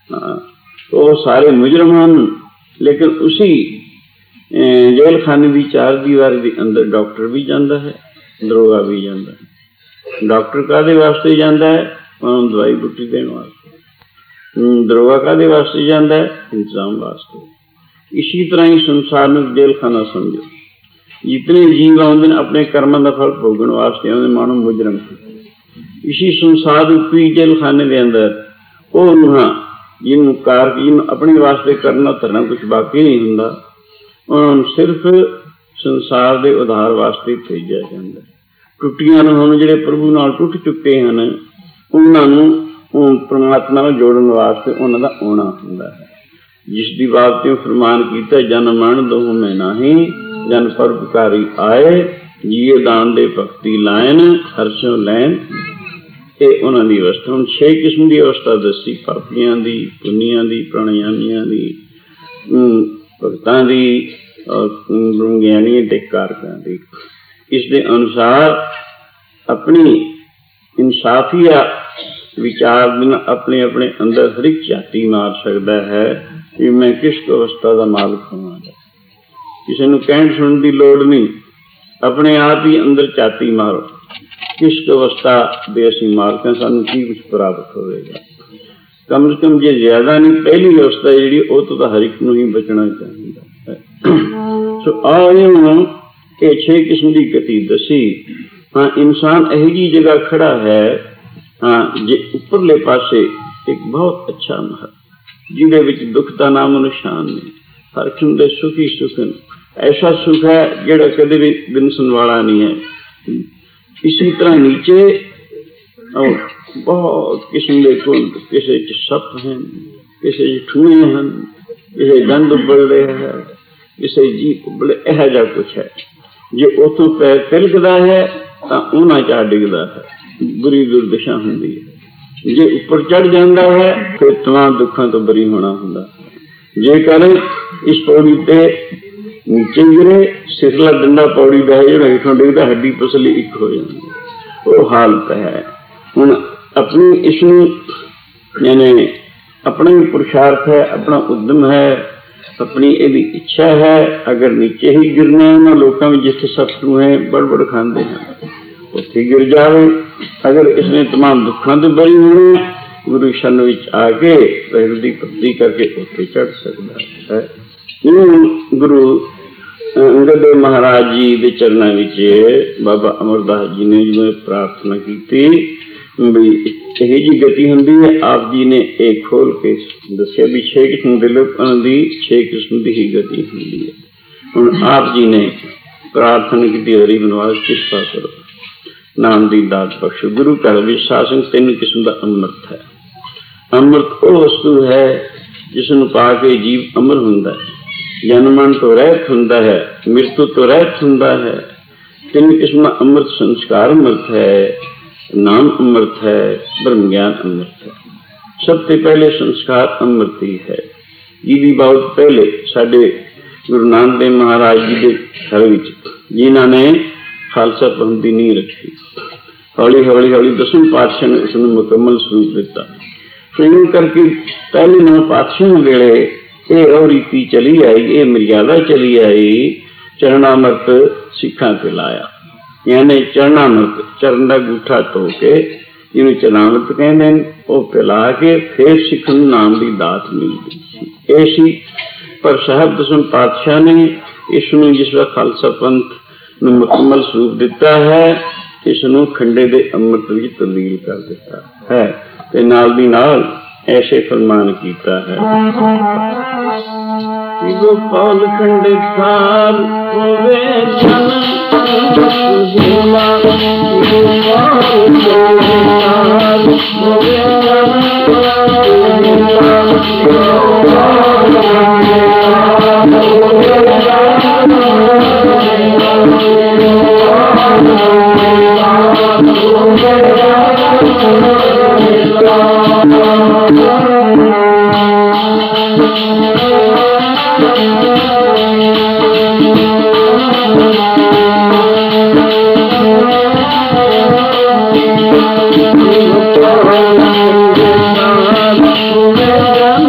तो सारे मुजरम हैं, लेकिन उसी जेल खाने की चार दीवारी के अंदर डॉक्टर भी जाता है, दरोगा भी जाता है। डॉक्टर कादे वास्ते जाता है? उन्होंने दवाई बूटी देने वास्ते। दरोगा कादे वास्ते जाता है? इंतजाम वास्ते। इसी तरह ही संसार में जेल खाना समझो। जितने जीव आते अपने कर्मों का फल भोगने वास्ते आते, मानो मुजरम। इसी संसार रूपी जेल खाने के अंदर वो नुहा जिन कार जिन अपने वास्ते करना धरना कुछ बाकी नहीं होंदा, उन्होंने सिर्फ संसार के उधार वास्ते भेजा जाता। टुटियां हम जिहड़े प्रभु नाल टुट चुके हैं उन्होंने परमात्मा नाल जोड़न वास्ते उन्हां दा आउणा हुंदा है। जिस दी बात ते फरमान कीता, जन मन दोह में नाही जन परोपकारी आए, जिए दान दे भगती लाइन हर्षों लैन। ਇਹ ਉਹਨਾਂ ਦੀ ਅਵਸਥਾ। ਹੁਣ ਛੇ ਕਿਸਮ ਦੀ ਅਵਸਥਾ ਦੱਸੀ, ਪਾਪੀਆਂ ਦੀ, ਪੁੰਨੀਆਂ ਦੀ, ਪ੍ਰਾਣਾਯਾਮੀਆਂ ਦੀ, ਭਗਤਾਂ ਦੀ, ਗਿਆਨੀਆਂ ਤੇ ਕਾਰਕਾਂ ਦੀ। ਇਸ ਦੇ ਅਨੁਸਾਰ ਆਪਣੀ ਇਨਸਾਫੀਆ ਵਿਚਾਰ ਬਿਨਾਂ ਆਪਣੇ ਆਪਣੇ ਅੰਦਰ ਹਰ ਇੱਕ ਝਾਤੀ ਮਾਰ ਸਕਦਾ ਹੈ ਕਿ ਮੈਂ ਕਿਸ ਅਵਸਥਾ ਦਾ ਮਾਲਕ ਹੋਵਾਂਗਾ। ਕਿਸੇ ਨੂੰ ਕਹਿਣ ਸੁਣਨ ਦੀ ਲੋੜ ਨਹੀਂ, ਆਪਣੇ ਆਪ ਹੀ ਅੰਦਰ ਝਾਤੀ ਮਾਰੋ किस अवस्था दे असीं मालक हां, सानूं की कुछ प्राप्त होवेगा। कम से कम जे ज्यादा नहीं, पहली अवस्था जिहड़ी वो तो हर एक नूं ही बचना चाहिए है। सो आओ ये छे किस्म की गति दसी। हाँ, इंसान यही जी जगह खड़ा है, हाँ, जे उपरले पासे एक बहुत अच्छा महल जिहदे विच दुख का नाम निशान नहीं, हर किस्म दे सुख ही सुख, ऐसा सुख है जिहड़ा कदे भी बिनसन वाला नहीं है। इसी तरह नीचे बहुत किस्म के कुंड, किसी सप हैं, किसी ठूए हैं, किसी गंद उबलते हैं, किसी जीप उबले, यह जा कुछ है। जो उतों पैर तिलकता है तो उन्हां चा डिगदा है, बुरी दुर्दशा होंदी है। जे ऊपर चढ़ जाता है फिर तमाम दुखों तो बरी होना होंदा। जेकर इस पौड़ी ते नीचे गिरे, सिरला डंडा पौड़ी बह जो हेठों डिगदा, हड्डी पसली एक हो जाती, वो हालत है। हुण अपनी इसनूं यानी अपना ही पुरुषार्थ है, अपना उद्यम है, अपनी यदि इच्छा है। अगर नीचे ही गिरना है, उन्होंने लोगों में जिथे सत्सू है बड़बड़ खाते हैं उत्थे गिर जाए। अगर इसने तमाम दुखों तो बरी होने, गुरु शन विच आके प्रकृति भक्ति करके उत्थे चढ़ सकता है। गुरु अंगद महाराज जी के चरणों विच बाबा अमरदास जी ने जो प्रार्थना की भी यही जी गति होंगी है, आप जी ने एक खोल के दसिया भी छे किस्म के लोगों की छे किस्म की ही गति होंगी है। हुण आप जी ने प्रार्थना की, हरि बनवास किरपा करो, नाम की दात बख्शो। गुरु घर में शासन तीन किस्म का अमृत है। अमृत वो वस्तु है जिसनूं पा के जीव अमर हुंदा है, जन्मन तो रहत हुंदा है, मृत्यु तो रहत हुंदा है। तीन किस्म का अमृत, संस्कार अमृत है, नाम अमृत है, ब्रह्म ज्ञान अमृत है। सबसे पहले संस्कार अमृत ही है, जिहदी बहुत पहले साडे गुरु नानक देव महाराज जी के घर विच जिन्होंने खालसा पंथ की नींह रखी, हौली हौली हौली दसवें पातशाह ने उसनूं मुकम्मल स्वरूप दिता। फिर करके पहले नौ पातशाह वेले ये और रीति चली आई, ये मर्यादा चली आई, चरणामृत सिखां ते लाया। यानी चरणामृत, चरण का गूठा धो के जिन्हें चरणामृत कहते हैं, वो पिला के फिर सिख नूं नाम की दात मिलती ऐसी। पर साहब दसवें पातशाह ने इसनूं जिस वे खालसा पंथ नूं मुकम्मल स्वरूप दिता है, इसनूं खंडे दे अमृत विच तब्दील कर दिता है ते नाल दी नाल ऐसे फरमान कीता है, गोपाल खंडे खाल होवे जन सुधीला, गोपाल खंडे खाल होवे जन सुधीला, गोपाल खंडे खाल होवे जन सुधीला, गोपाल खंडे खाल होवे जन सुधीला।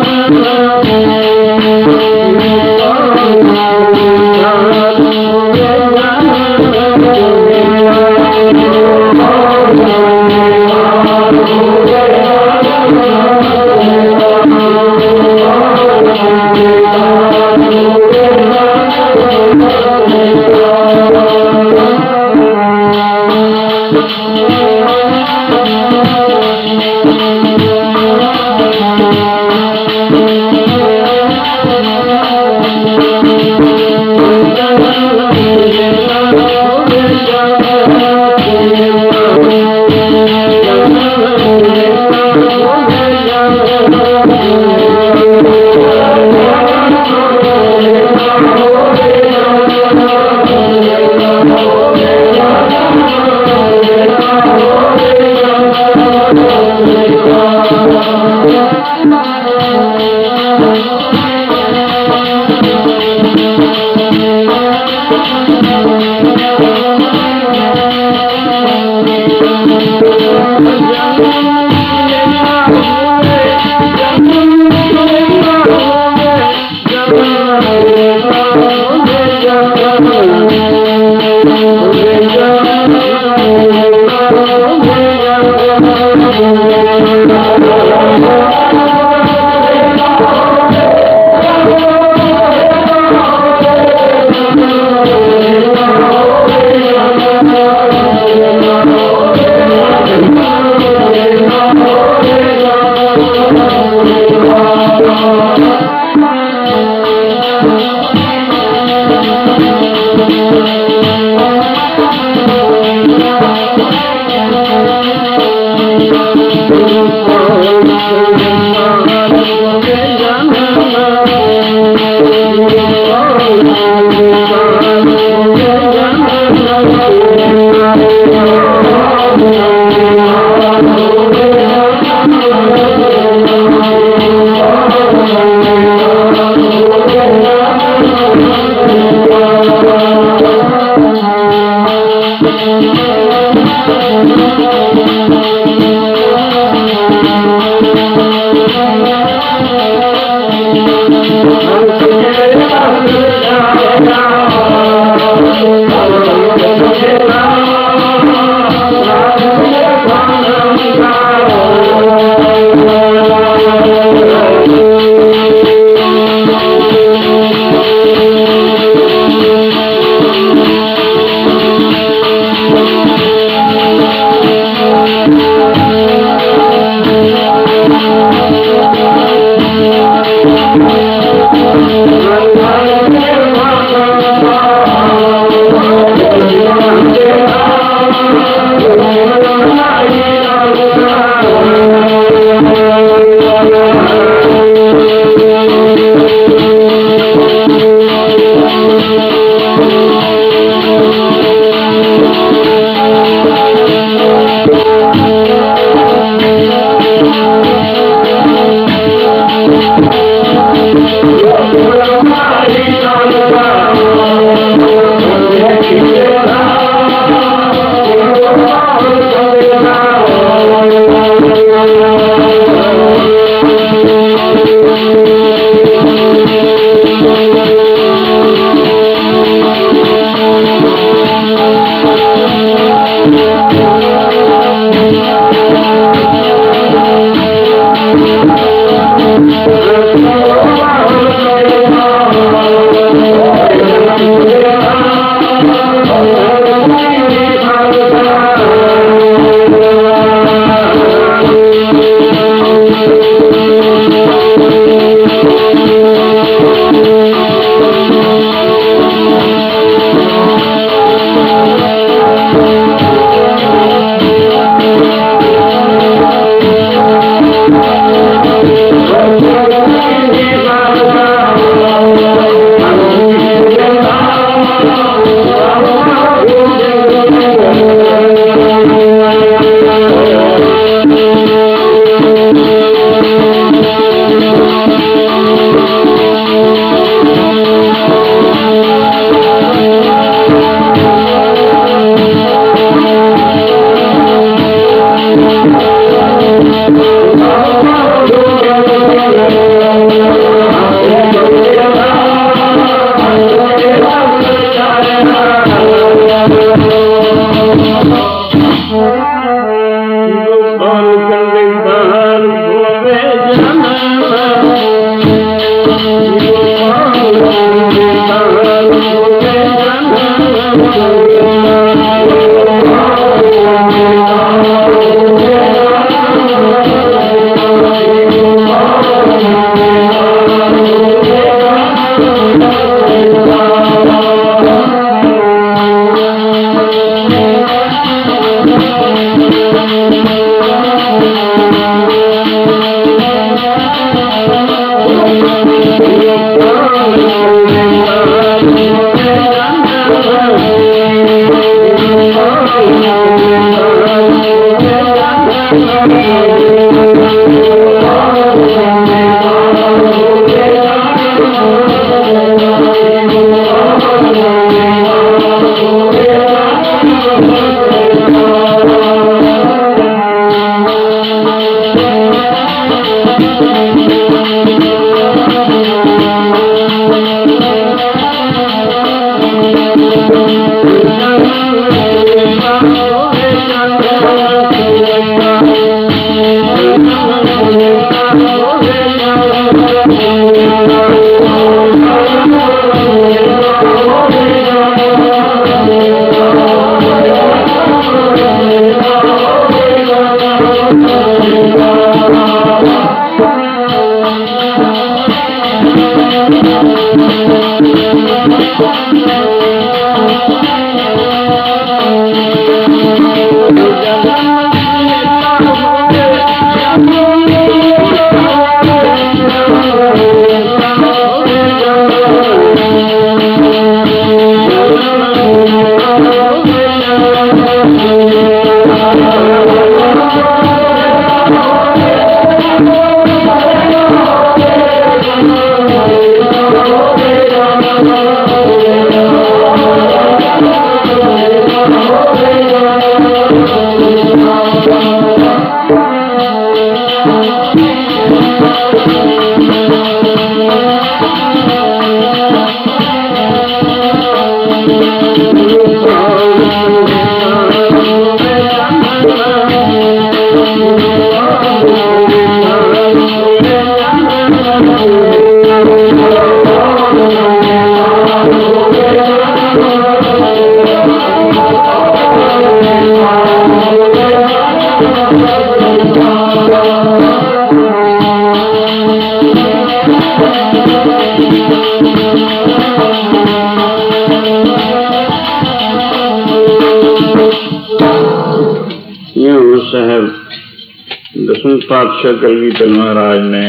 Hare ਦਸਵੇਂ ਪਾਤਸ਼ਾਹ ਕਲਗੀਧਰ ਮਹਾਰਾਜ ਨੇ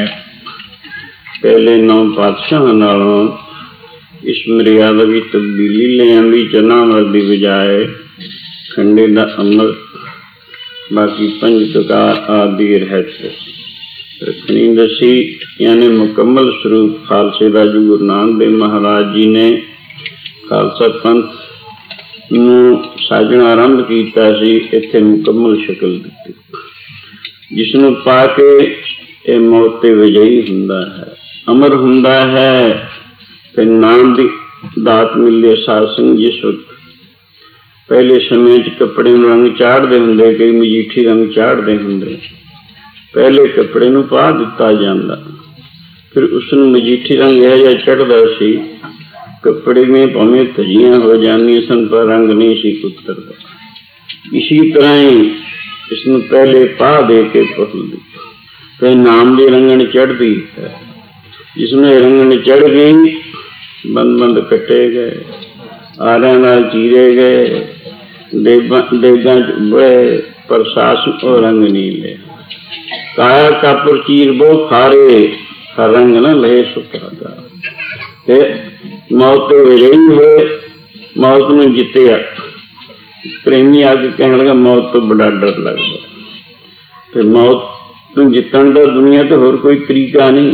ਪਹਿਲੇ ਨੌ ਪਾਤਸ਼ਾਹਾਂ ਨਾਲੋਂ ਇਸ ਮਰਿਆਦਾ ਵਿੱਚ ਤਬਦੀਲੀ ਲੈ ਆਂਦੀ। ਚਨਾਮਰ ਦੀ ਬਜਾਏ ਖੰਡੇ ਦਾ ਅੰਮ੍ਰਿਤ, ਬਾਕੀ ਪੰਜ ਟੁਕਾਰ ਆਦਿ ਰਹਿਤ ਰੱਖਣੀ ਦਸੀ। ਯਾਨੀ ਮੁਕੰਮਲ ਸਰੂਪ ਖਾਲਸੇ ਦਾ ਜੋ ਗੁਰੂ ਨਾਨਕ ਦੇਵ ਮਹਾਰਾਜ ਜੀ ਨੇ ਖਾਲਸਾ ਪੰਥ ਨੂੰ ਸਾਜਣਾ ਆਰੰਭ ਕੀਤਾ ਸੀ, ਇੱਥੇ ਮੁਕੰਮਲ ਸ਼ਕਲ ਦਿੱਤੀ, ਜਿਸ ਨੂੰ ਪਾ ਕੇ ਇਹ ਮੌਤ ਤੇ ਵਿਜयी ਹੁੰਦਾ ਹੈ, ਅਮਰ ਹੁੰਦਾ ਹੈ ਤੇ ਨਾਮ ਦੀ ਦਾਤ ਮਿਲਦੀ। ਸਾਧ ਸੰਗਤ ਜਿਸ ਵਕਤ ਪਹਿਲੇ ਸਮੇਂ 'ਚ ਕੱਪੜੇ ਨੂੰ ਰੰਗ ਚਾੜਦੇ ਹੁੰਦੇ, ਕਈ ਮਜੀਠੀ ਰੰਗ ਚਾੜਦੇ ਹੁੰਦੇ, ਪਹਿਲੇ ਕੱਪੜੇ ਨੂੰ ਪਾ ਦਿੱਤਾ ਜਾਂਦਾ, ਫਿਰ ਉਸ ਨੂੰ ਮਜੀਠੀ ਰੰਗ ਇਹੋ ਜਿਹਾ ਚੜ੍ਹਦਾ ਸੀ, ਕੱਪੜੇ में ਭਾਵੇਂ ਧਜੀਆਂ ਹੋ ਜਾਂਦੀਆਂ ਸਨ ਪਰ ਰੰਗ ਨਹੀਂ ਸੀ ਉਤਰਦਾ। ਇਸੀ ਤਰ੍ਹਾਂ ਹੀ ਇਸਨੂੰ ਪਹਿਲੇ ਪਾ ਦੇ ਕੇ ਪਹੁੰਚਦੀ ਤੇ ਨਾਮ ਦੀ ਰੰਗਣ ਚੜ੍ਹਦੀ ਹੈ। ਜਿਸਨੂੰ ਰੰਗਣ ਚੜ੍ਹ ਗਈ, ਬੰਦ ਬੰਦ ਕੱਟੇ ਗਏ, ਆਰਿਆਂ ਨਾਲ ਚੀਰੇ ਗਏ, ਦੇਵਾਂ ਦੇਗਾਂ 'ਚ ਉਬਲੇ, ਪਰ ਸਾਸ ਉਹ ਰੰਗ ਨਹੀਂ ਲਿਆ। ਕਾਇਆ ਕਾਪੁਰ ਚੀਰ ਬੋ ਖਾਰੇ, ਹਰ ਰੰਗ ਨਾ ਲਏ ਸੁਖਾਦਾ। ਤੇ ਮੌਤ ਤੇ ਵਿਜयी ਹੋਏ, ਮੌਤ ਨੂੰ ਜਿੱਤਿਆ। ਪ੍ਰੇਮੀ ਆ ਕੇ ਕਹਿਣ ਲੱਗਾ ਮੌਤ ਤੋਂ ਬੜਾ ਡਰ ਲੱਗਦਾ। ਤੇ ਮੌਤ ਨੂੰ ਜਿੱਤਣ ਦਾ ਦੁਨੀਆ ਤੇ ਹੋਰ ਕੋਈ ਤਰੀਕਾ ਨਹੀਂ।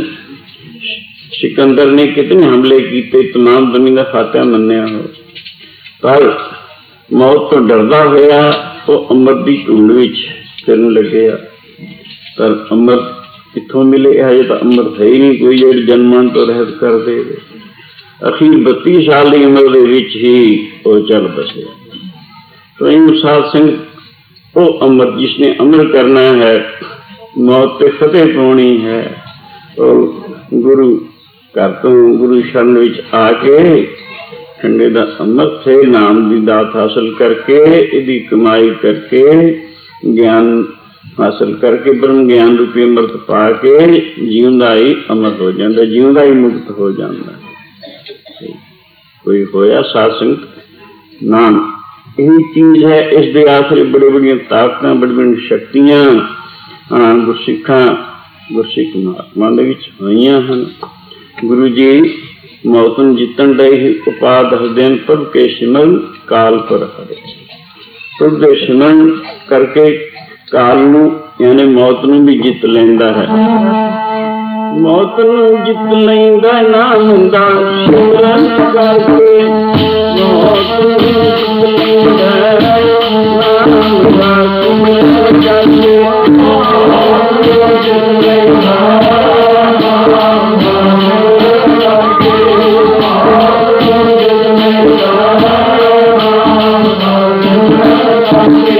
ਸਿਕੰਦਰ ਨੇ ਕਿਤਨੇ ਹਮਲੇ ਕੀਤੇ, ਤਮਾਮ ਦੁਨੀਆ ਦਾ ਫਾਤਿਹਾ ਮੰਨਿਆ ਹੋ, ਪਰ ਮੌਤ ਤੋਂ ਡਰਦਾ ਹੋਇਆ ਉਹ ਅੰਮ੍ਰਿਤ ਦੀ ਧੂੜ ਵਿੱਚ ਫਿਰਨ ਲੱਗਿਆ। ਪਰ ਅੰਮ੍ਰਿਤ ਕਿੱਥੋਂ ਮਿਲੇ? ਹਜੇ ਤਾਂ ਅੰਮ੍ਰਿਤ ਹੈ ਹੀ ਨਹੀਂ ਕੋਈ ਜਿਹੜੀ ਜਨਮਾਂ ਤੋਂ ਰਹਿਤ ਕਰ ਦੇਵੇ। ਅਖੀਰ ਬੱਤੀ ਸਾਲ ਦੀ ਉਮਰ ਦੇ ਵਿੱਚ ਹੀ ਉਹ ਚੱਲ ਬਸਿਆ। तो इन साध संग वो अमर जिसने अमर करना है, मौत पे फतेह पानी है, और गुरु घर तो गुरु शरण विच आके ठंडे दा अमृत से नाम की दात हासिल करके, इहदी कमाई करके, ज्ञान हासिल करके, ब्रह्म ज्ञान रूपी अमृत पा के जीवदा ही अमर हो जाता, जीवदा ही मुक्त हो जाता। कोई होया साध संगत नाम यही चीज है। इस दे आसरे बड़ी बड़ी ताकत, बड़ी बड़ी शक्तियां गुरसिखा गुरसिख महात्मा दे विच होईयां हन। गुरु जी मौत नूं जितण दे ही उपाय दसदे हन, प्रभ के सिमरन काल पर हरे। प्रभ दे सिमरन करके काल नूं यानी मौत नूं भी जित लैंदा है। मौत नूं जित लैंदा नाम दा सिमरन करके, मौत नूं जित लैंदा नाम दा सिमरन करके, मौत नूं जित लैंदा नाम दा सिमरन करके, मौत नूं जित लैंदा नाम दा सिमरन करके।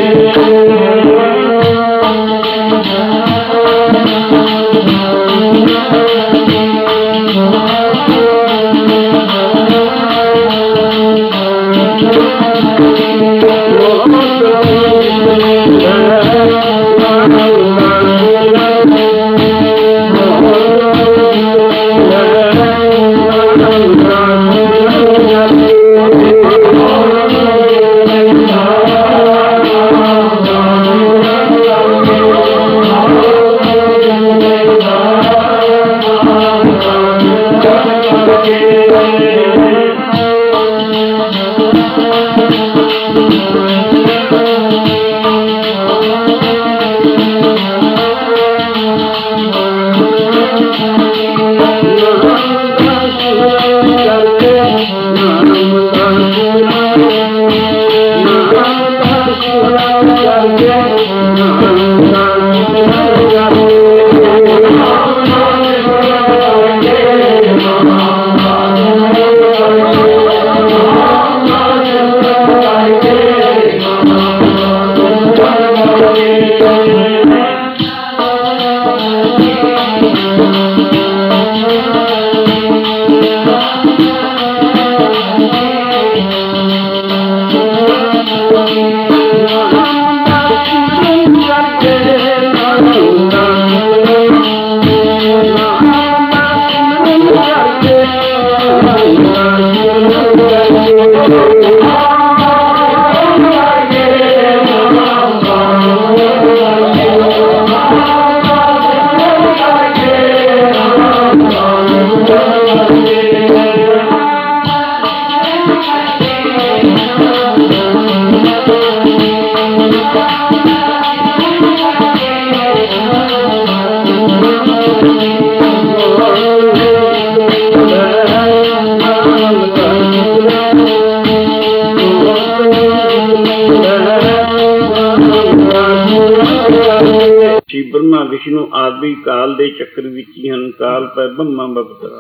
ब्रह्मा विष्णु आदि काल दे चक्र विच ही हन। काल पै ब्रह्मा अवतरा,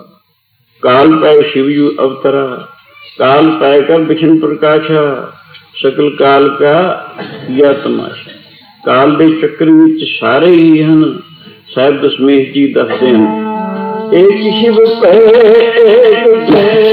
काल पै शिवयु अवतरा, काल पै का विष्णु प्रकाशा, सकल काल का या तमाशा। काल दे चक्र विच सारे ही हन। साहिब दशमेश जी दसदे हन, एक शिव पै एक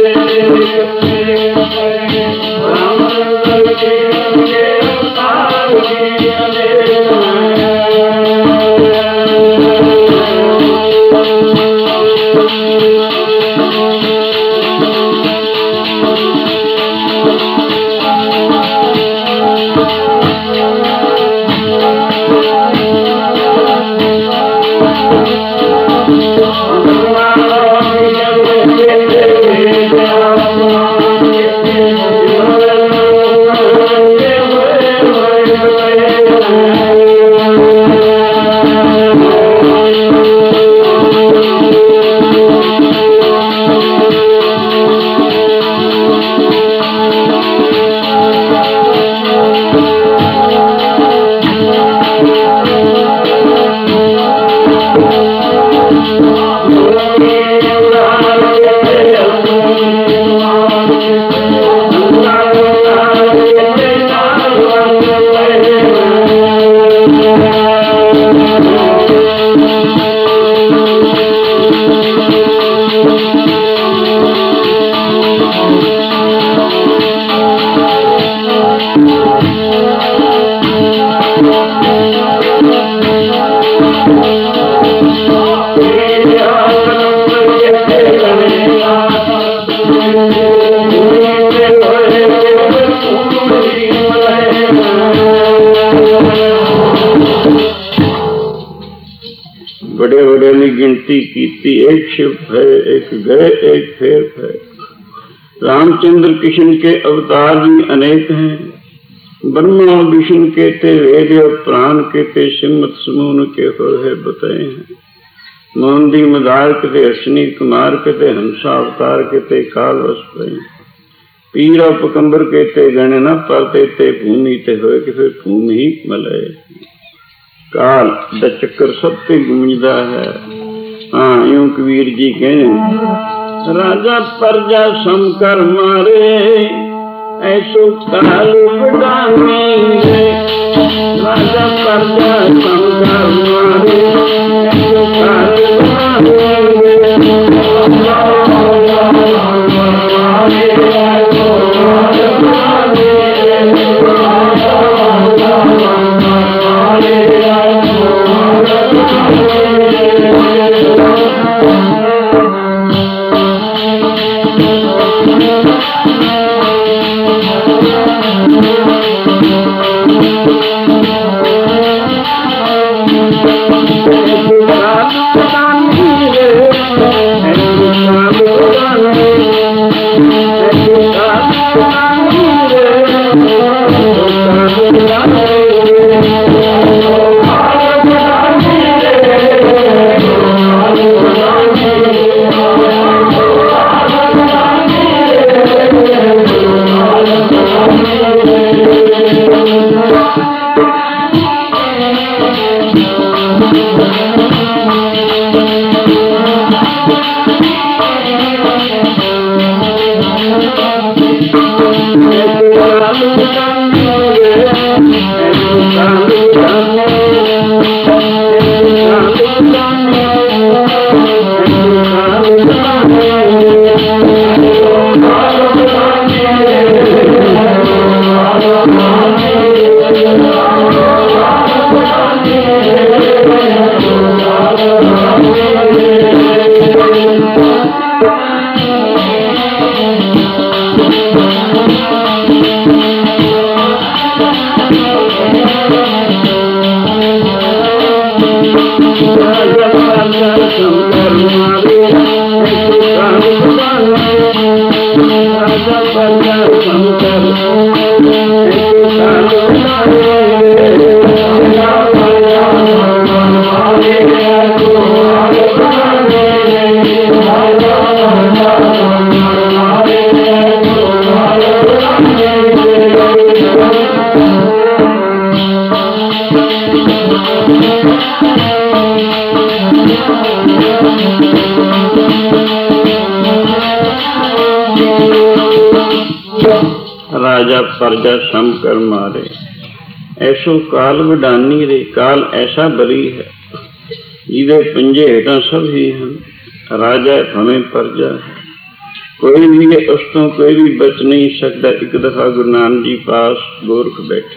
बड़े बड़े ने गिनती की, एक शिव है, एक गए, एक फेर है। रामचंद्र कृष्ण के अवतार भी अनेक हैं, ब्रह्मा विष्णु केते वेद प्राण केते सिमत समून के हो है बताए हैं। मोहंदी मदार केते अश्विनी कुमार केते हंसा अवतार केते काल वस पाए। पीरा पकंबर केते गण न पाते ते भूमि ते होए कि फिर भूमि ही मलय। काल द चक्कर सबते गूंजदा है। हाँ यूं कबीर जी कहने राजा प्रजा समकर मारे ऐसो काल बढ़ाएंगे। राजा प्रजा समकर मारे ऐसो काल बढ़ाएंगे। राजा प्रजा समकर मारे ऐसो काल वडानी रे। काल ऐसा बरी है जिदे पंजे हेठा सब ही हैं। राजा हमें प्रजा है, कोई भी उस तो कोई भी बच नहीं सकता। एक दफा गुरु नानक जी पास गोरख बैठे,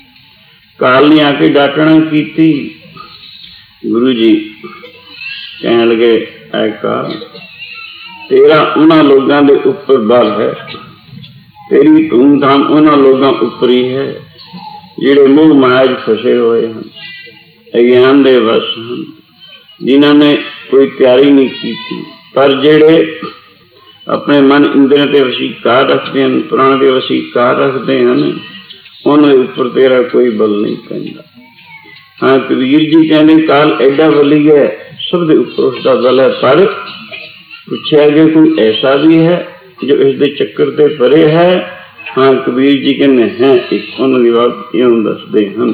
काल ने आके डांटना की थी। गुरु जी कहने लगे ऐ काल, तेरा उन्हां लोगों के ऊपर बल है, तेरी धूमधाम उन्हां लोगों उपर ही है जिहड़े मोह माया च फसे हुए हैं, अज्ञान दे वश हैं, जिन्होंने कोई तैयारी नहीं की थी। पर जिहड़े अपने मन इंद्रियों ते वशीकार रखते हैं, प्राण के वशीकार रखते हैं, उन्होंने ऊपर तेरा कोई बल नहीं पैंदा। हाँ कबीर जी कहने काल एडा बली है, सब दे ऊपर उसका बल है। पर पूछा गया कोई ऐसा भी है जो इस दे चक्कर ते परे है? हाँ कबीर जी कहने हैं, एक उन्होंने बात यूं दसदे हैं।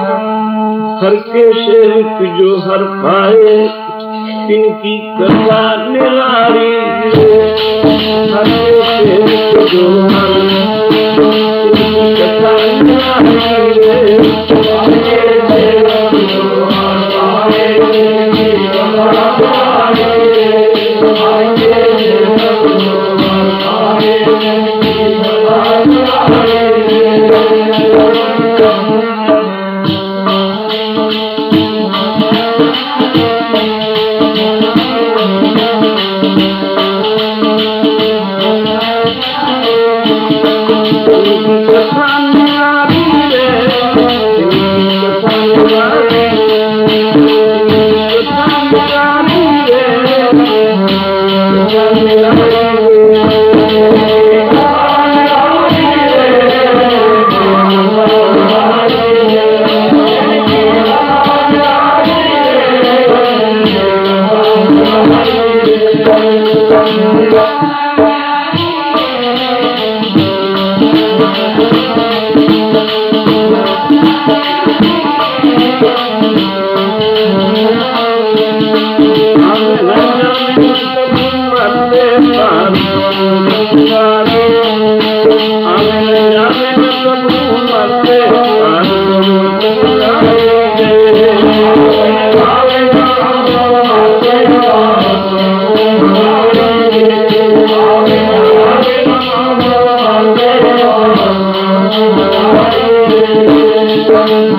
हर के सेवक जो हर पाए इनकी कृपा निरारी, हर के सेवक जो हर इनकी कृपा निरारी, हर के सेवक जो हर पाए इनकी कृपा निरारी, हर के सेवक जो हर पाए इनकी कृपा निरारी।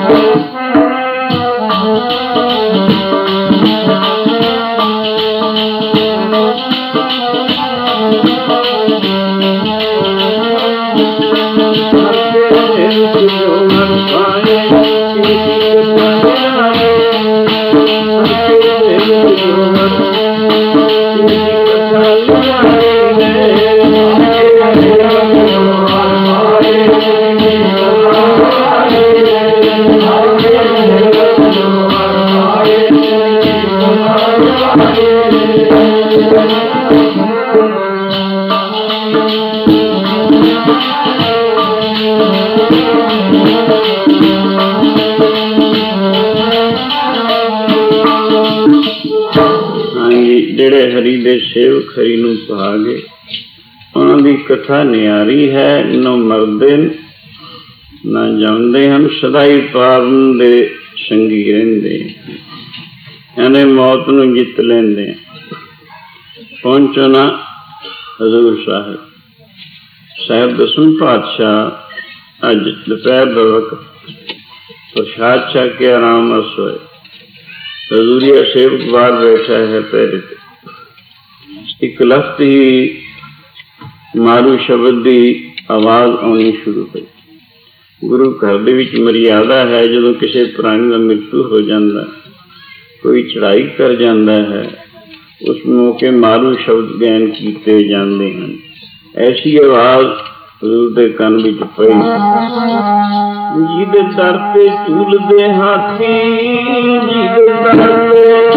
ਜਿਹੜੇ ਹਰੀ ਦੇ ਸੇਵਕ ਹਰੀ ਨੂੰ ਪਾ ਗਏ, ਉਹਨਾਂ ਦੀ ਕਥਾ ਨਿਆਰੀ ਹੈ। ਨਾ ਮਰਦੇ ਨਾ ਜਾਂਦੇ ਹਨ, ਸਦਾ ਹੀ ਪਾਰਨ ਦੇ ਸੰਗੀ ਰਹਿੰਦੇ, ਇਹਨੇ ਮੌਤ ਨੂੰ ਜਿੱਤ ਲੈਂਦੇ। ਪਹੁੰਚੋ ਨਾ ਹਜ਼ੂਰ ਸਾਹਿਬ। ਸਾਹਿਬ ਦਸਵੇਂ ਪਾਤਸ਼ਾਹ ਅੱਜ ਦੁਪਹਿਰ ਦਾ ਵਕਤ ਪ੍ਰਸ਼ਾਦ ਛਕ ਕੇ ਆਰਾਮ ਨਾਲ ਸੋਏ। ਹਜ਼ੂਰੀਆ ਸੇਵਕ ਬਾਹਰ ਬੈਠਾ ਹੈ ਪਹਿਰੇ ਤੇ। ਇੱਕ ਲਫ਼ਜ਼ ਹੀ ਮਾਰੂ ਸ਼ਬਦ ਦੀ ਆਵਾਜ਼ ਆਉਣੀ ਸ਼ੁਰੂ ਹੋਈ। ਗੁਰੂ ਘਰ ਦੇ ਵਿੱਚ ਮਰਿਆਦਾ ਹੈ, ਜਦੋਂ ਕਿਸੇ ਪ੍ਰਾਣੀ ਦਾ ਮ੍ਰਿਤੂ ਹੋ ਜਾਂਦਾ, ਕੋਈ ਚੜ੍ਹਾਈ ਕਰ ਜਾਂਦਾ ਹੈ, ਉਸ ਮੌਕੇ ਮਾਰੂ ਸ਼ਬਦ ਗਾਇਨ ਕੀਤੇ ਜਾਂਦੇ ਹਨ। ਐਸੀ ਆਵਾਜ਼ ਹਜ਼ੂਰ ਦੇ ਕੰਨ ਵਿੱਚ ਪਈ। ਜਿਹਦੇ ਦਰ ਤੇ ਝੂਲਦੇ ਹਾਥੀ, ਜਿਹਦੇ ਦਰ ਤੇ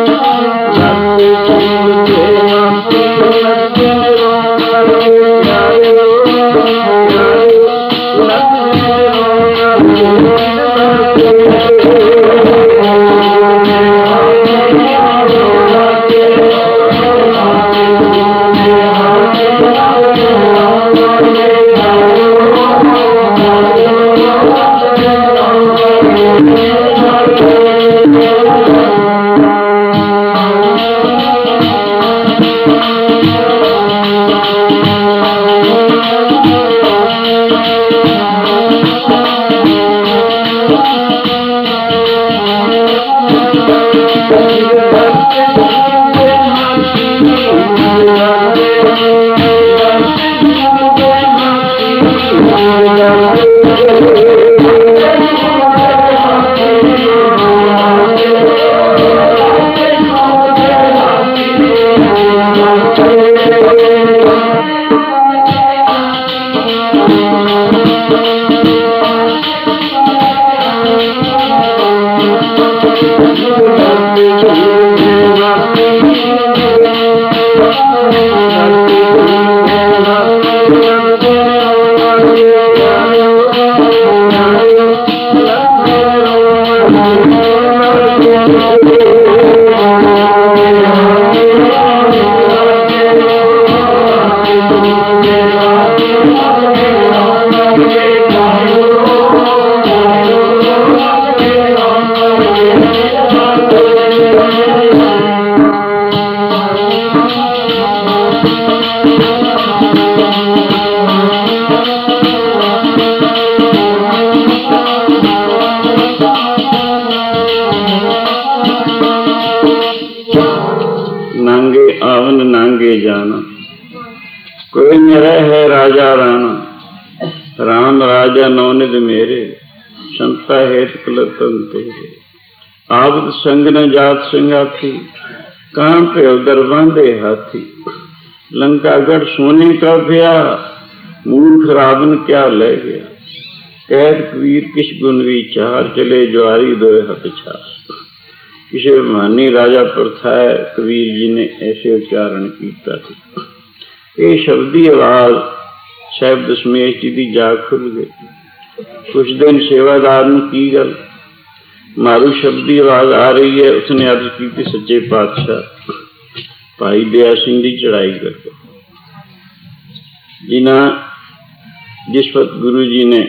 ਝੂਲਦੇ ਹਾਥੀ, कोई मेरा है राजा राणा, राम राजा नौनिध मेरे, संता हेत कुलतन तेरे। आबद संग न जात संगाथी, कान पे उदर बांधे हाथी। लंकागढ़ सोने का भया, मूर्ख रावण क्या ले गया। कैद कबीर किस गुण विचार, चले ज्वारी दो हथ छार। किसी महानी राजा पर था कबीर जी ने ऐसे उच्चारण किया था। ये शब्दी आवाज साहिब दशमेश जी की जाग खुल गई। कुछ दिन सेवादार ने की गल, मारू शब्दी आवाज आ रही है। उसने अर्ज की सच्चे पातशाह भाई दया सिंह की चढ़ाई करके, जिन्ना जिस वक्त गुरु जी ने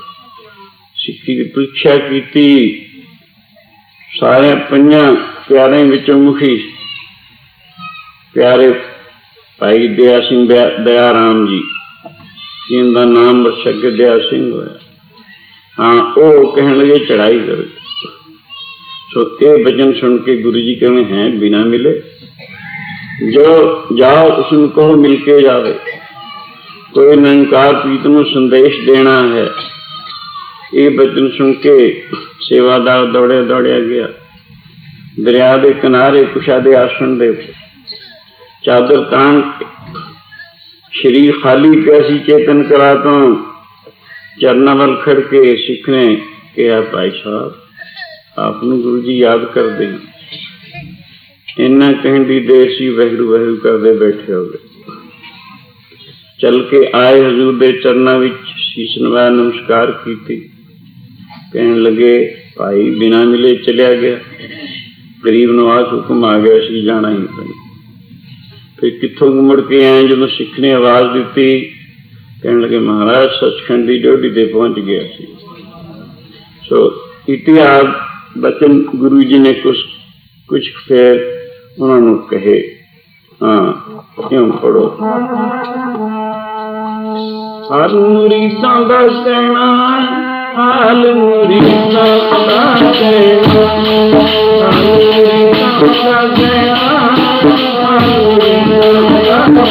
सिक्खी की परीक्षा की, सारे पंजा प्यारे विचों मुखी प्यारे भाई दया सिंह दया राम जी, जिनका नाम बरछक दया सिंह होया। हाँ वो कहने लगे चढ़ाई कर। सो ये वचन सुन के गुरु जी कहने हैं बिना मिले जो जाओ उसमें कहो मिलके जावे, कोई निरंकार प्रीत में संदेश देना है। ये वचन सुन के सेवादार दौड़े दौड़िया गया दरिया के किनारे कुशा दे आसन दे चादर तान शरीर खाली कैसी चेतन करा तो चरना वल खड़ के सिख ने कहा भाई साहब आपने गुरु जी याद कर दे। इन्ना कहन दी देर सी वहरू वहरू करते बैठे हो गए। चल के आए हजूर दे चरना विच शीश नवाया नमस्कार की। कहन लगे भाई बिना मिले चलिया गया, गरीब नवाज हुक्म आ गया सी जाना ही पैना। फिर कितों मुड़ के आए जो सिख ने आवाज दी, कहने लगे महाराज सचखंड की डोडी ते पहुंच गया सी। सो इतिहास बचन गुरु जी ने कुछ कुछ फिर उन्होंने कहे। हाँ क्यों पढ़ो। हाल मुरीदां दा कहना, हाल मुरीदां दा कहना, हाल मुरीदां दा कहना, हाल मुरीदां दा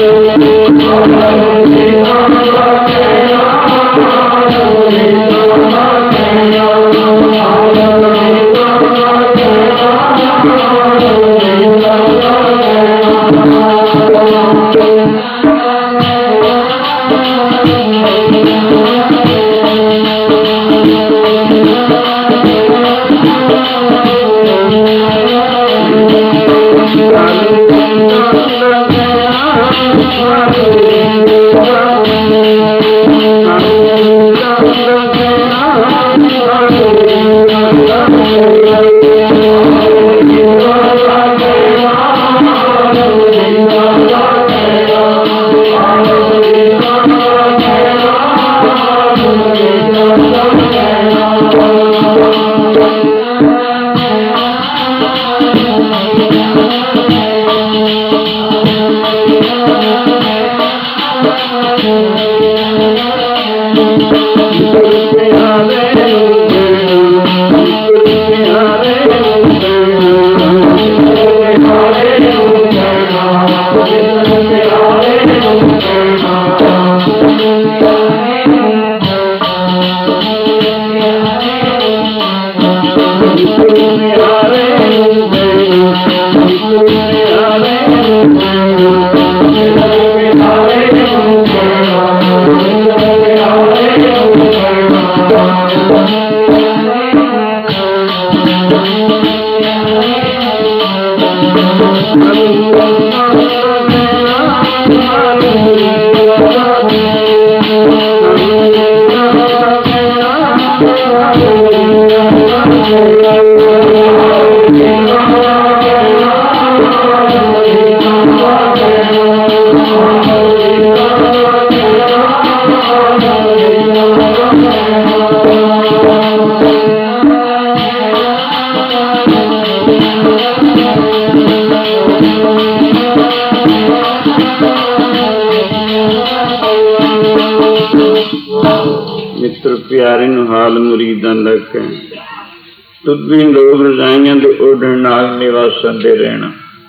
प्यारे नु हाल मुरीदां दा कहना। तुद भी लोग रजाइयां दे ओढ़ण नाल निवासां दे रहना।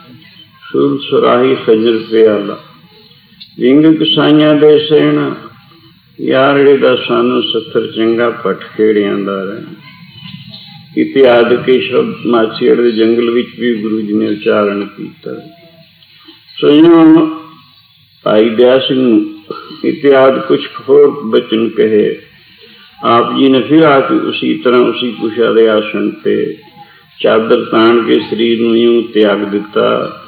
सुर सुराही खजर प्याला विंग कसाइयां दे सहना। यारड़े दा सानू सत्तर चंगा पट खेड़ियां दा रहना। इतिहाद के शब्द माछीड़ दे जंगल विच भी गुरु जी ने उच्चारण कीता। सोइयों भाई दया सिंह इतिहाद कुछ होर बचन कहे। आप जी ने फिर आके उसी तरह उसी कुशा दे आसन पे चादर तान के शरीर नूं यूं त्याग दिता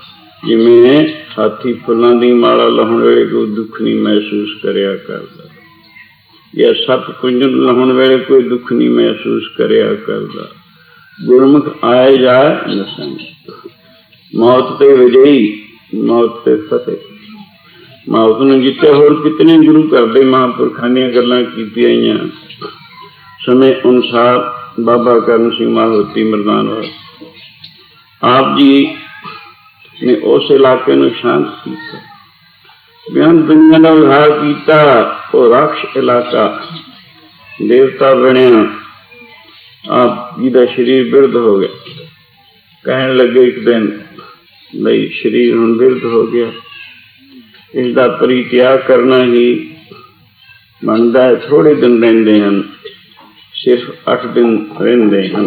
जिवें हाथी फुल्लां दी माला लाउण वेले कोई दुख नहीं महसूस करिया करदा, या सप कुंजन लाउण वेले कोई दुख नहीं महसूस करिया करदा। गुरमुख आए जाए नसन, मौत ते विजयी, मौत ते फतेह। मौत नूं जिते होर कितने गुरु करदे महापुरखां दीयां गल्लां कीतियां। समय अनुसार बाबा करण सिंह माहौती मरदानवाल आप जी ने उस इलाके नूं शांत कीता। बियान दुनिया का विहार किया। वो राक्ष इलाका देवता बनिया, आप जी का शरीर बिरध हो गया। कहन लगे एक दिन बई शरीर हुण बिरध हो गया, इसका परित्याग करना ही बनता है। थोड़े दिन रहिंदे हन, सिर्फ अठ दिन रहिंदे हन।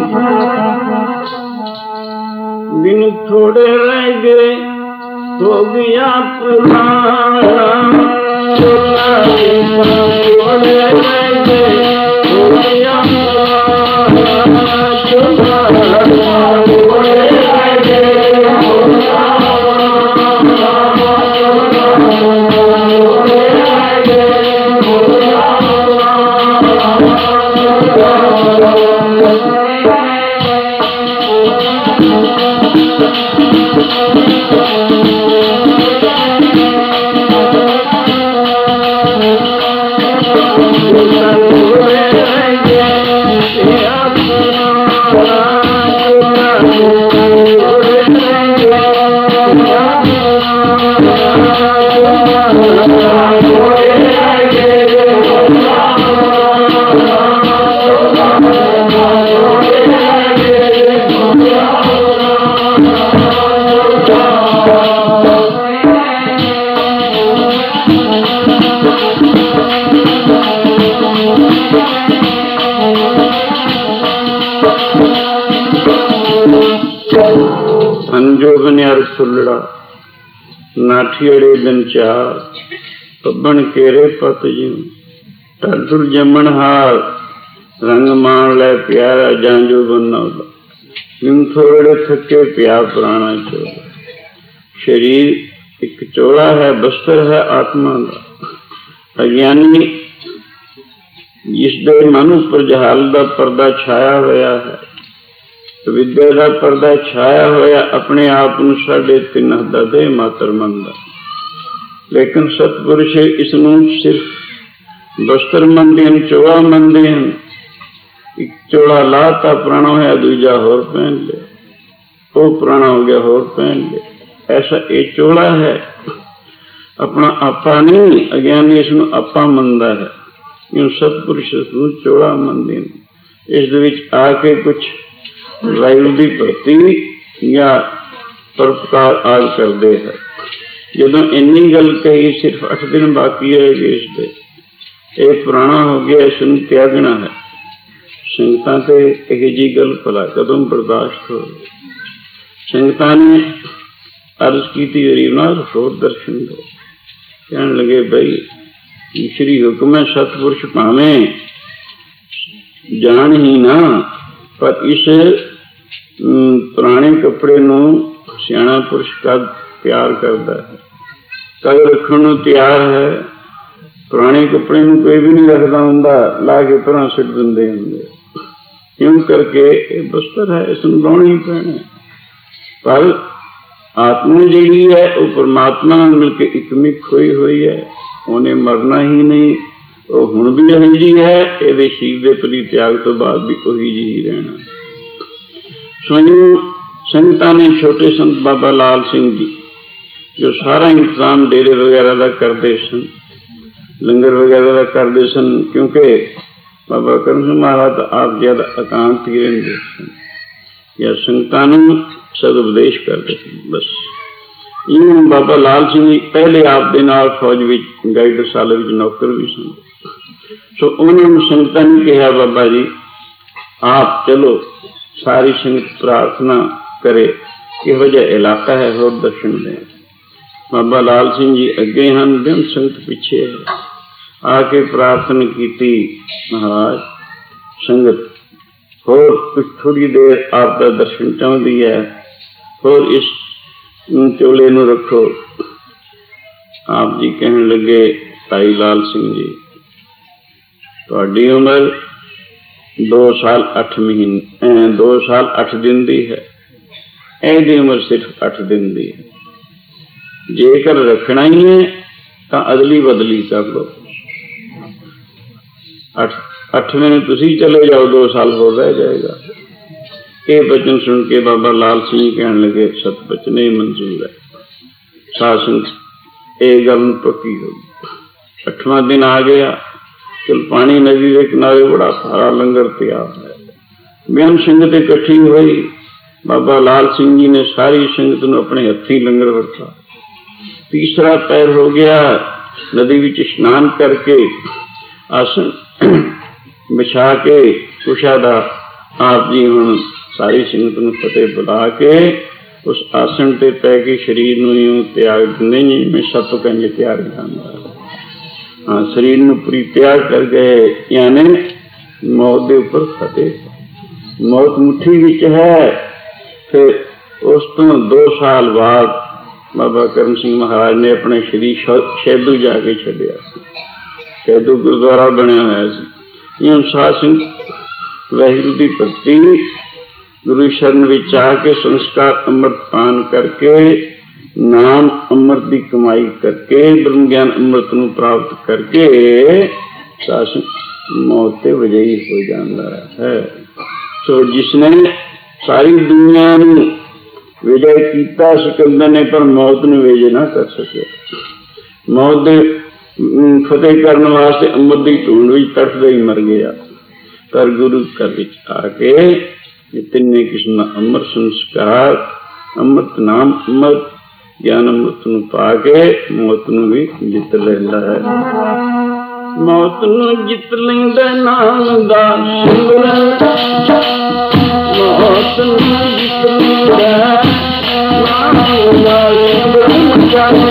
दिन थोड़े रह गए, हो गया पुराना। थोड़े रह गए, हो गया फुलड़ा नाठी अड़े दिन चार, पबन केरे पत जी टुर जमन हार। रंग मान लै प्यारा जांजो बन्ना, यूं थोड़े थके प्या पुराना चोला। शरीर एक चोला है, बस्तर है आत्मा का। अज्ञानी जिसदे मन उपर जहाल का परदा छाया होया है, विद्या का परदा छाया होया, अपने आप नूं साढ़े तीन दा दे मात्र मनदा। लेकिन सतपुरुष इसनूं सिर्फ बस्तर मनदे हन, चोला मनदे हन। एक चोला लाता पुराना होया, दूजा होर पहन लिया, वो पुराना हो गया होर पहन लिया। ऐसा ये चोला है, अपना आपा नहीं। अज्ञानी इसनूं आपा मनदा है, यूं सतपुरुष इसनूं चोला मनदे हन। इस दे विच आके कुछ वायु की भर्ती या परोपकार आदि करते हैं। जदों इन्नी गल कही, सिर्फ अठ दिन बाकी है इसके, ये पुराना हो गया, इसनूं त्यागना है। संगतां ते यही जी गल भला कदों बर्दाश्त हो। संगतां ने अर्ज की गरीब नाथ होर दर्शन दो। कहन लगे बई श्री हुक्म है, सतपुरुष भावें जान ही ना, पर इस पुराने कपड़े नूं सियाणा पुरुष कद प्यार करता है, कद रखण नूं तैयार है। पुराने कपड़े नूं कोई भी नहीं रखता हुंदा, ला के परां सिट दिंदे हुंदे। क्यों करके ये बस्तर है, इसनूं लाउणा ही पैना। पर आत्मा जिहड़ी है वो परमात्मा नाल मिल के इकमिक होई हुई है, उन्हें मरना ही नहीं। वो हुण भी यही जी है, ये शरीर के परित्याग तो बाद भी वही जी ही रहना। स्वयं संगतां ने छोटे संत बाबा लाल सिंह जी, जो सारा इंतजाम डेरे वगैरह का करते सन, लंगर वगैरह का करते सन, क्योंकि बाबा करम सिंह महाराज आप ज्यादा एकांत ही रहते सन या संगतां नूं सदुपदेश करते सन। बस यूं बाबा लाल सिंह जी पहले आप दे नाल फौज विच गाइड साल विच नौकर भी सन। सो उन्होंने संगतां ने कहा, बाबा जी आप चलो, सारी संगत प्रार्थना करे किहो जिहा इलाका है, होर दर्शन दें। बाबा लाल सिंह जी अगे हन, बिन संगत पिछे है। आके प्रार्थना की, महाराज संगत होर कुछ थोड़ी देर आपका दर्शन चाहती है, होर इस चोले नूं रखो। आप जी कहन लगे, भाई लाल सिंह जी तुहाडी उम्र दो साल अठ महीने दो साल अठ दिन दी है, एदी उम्र सिर्फ अठ दिन दी है। जेकर रखना ही है तो अदली बदली कर लो। अठ अठ महीने तुसी चले जाओ, दो साल हो रह जाएगा। ये वचन सुन के बाबा लाल सिंह कहने लगे, सत बचन ही मंजूर है। शासन ये गल पक्की हो गई। अठवां दिन आ गया, कलपानी नदी के किनारे बड़ा सारा लंगर तैयार है। बेअंत संगत इकट्ठी हुई। बाबा लाल सिंह जी ने सारी संगत नूं अपने हथी लंगर वरता। तीसरा पैर हो गया, नदी विच स्नान करके आसन बिछा के कुशा दा आप जी हुण सारी संगत नूं फतेह बुला के उस आसन ते पै के शरीर नूं यूं त्याग दिंदे जिवें सप कंज त्याग जांदा। हाँ, शरीर नूं पूरी त्याग कर गए, यानी मौत दे उपर फतेह। मौत मुट्ठी विच है। फिर उस तो दो साल बाद बाबा करम सिंह महाराज ने अपने श्री शैदू जाके छड्डिया। शैदू गुरुद्वारा बनया होया सी। यूं साध संगत वाहिगुरू दी भगती गुरु शरण विच आके संस्कार अमृत पान करके नाम अमृत की कमाई करके ब्रह्म ज्ञान अमृत नूं प्राप्त करके सास मौत ते विजयी हो जाता है। सो जिसने सारी दुनिया नूं विजय किया सिकंदर ने, पर मौत नूं विजय ना कर सके। मौत दे फतेह करने वास्ते अमृत की ढूंढ विच तड़फदा ही मर गया। पर गुरु घर विच आके तिन्ने किस्म अमृत संस्कार अमृत नाम अमृत ज्ञान अमृत नूं पा के मौत नूं भी जित लैंदा है। मौत नूं जित लैंदा नाम दा सिमरन, मौत नूं जित लैंदा नाम दा सिमरन करके।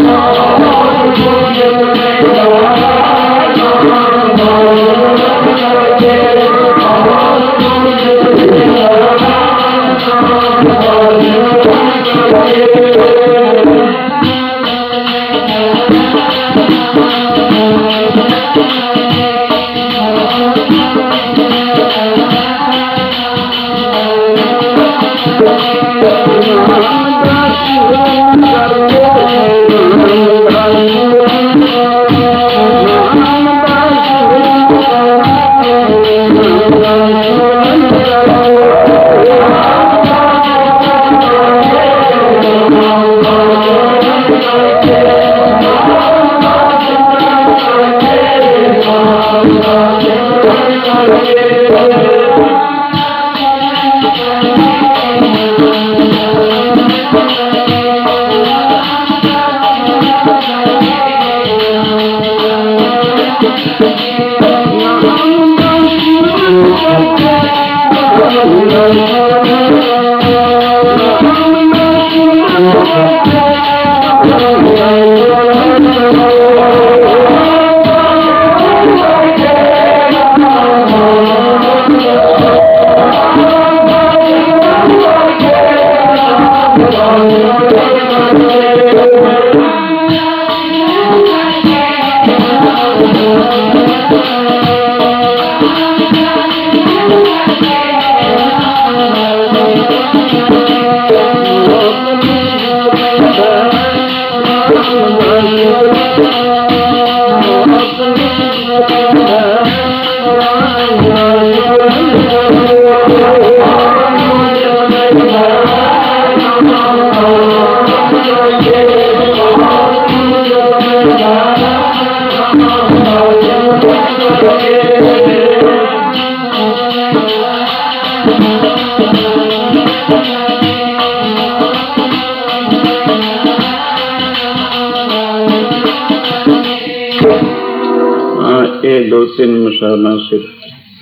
दो तीन मिसालां सिर्फ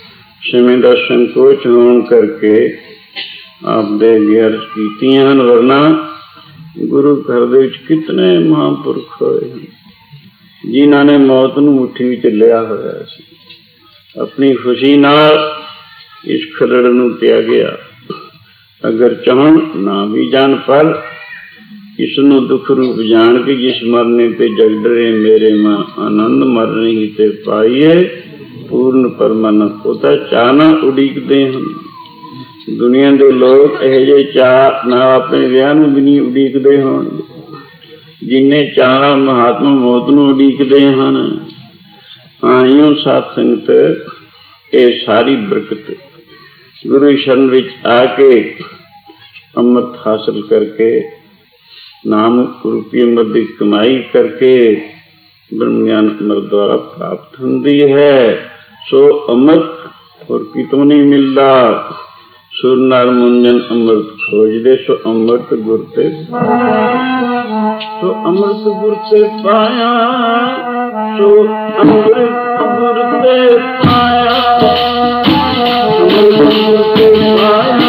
समय का संकोच होने करके आप दे अर्ज कीतियां हन, वरना गुरु घर दे विच कितने महापुरख होए हैं जिन्हां ने मौत नूं मुट्ठी विच लिया होया सी। अपनी खुशी नाल इस खरड़ नूं त्यागिया। अगर चाहण ना भी जान, पर इसनूं दुख रूप जान के जिस मरने पे जग डरे मेरे मां आनंद मरने ही ते पाइए पूर्ण परमानंद होता चाहना उड़ीकते हैं। दुनिया के लोग यह चाह ना अपने विआह नूं भी नहीं उड़ीकते होणगे जिन्हें चाहना महात्मा मौत नूं उड़ीकते हैं। हाँ, यूं साध संगत ये सारी बरकत गुरु शरण विच आके अमृत हासिल करके नाम रूपी अमृत की कमाई करके ब्रह्म ज्ञान अमृत द्वारा प्राप्त होती है। सो अमृत और कितों नहीं मिलता। सुर नर मुंजन अमृत खोज दे, सो अमृत गुरते सो अमृत गुरते पाया, सो अमृत गुरते पाया, अमृत गुरते पाया,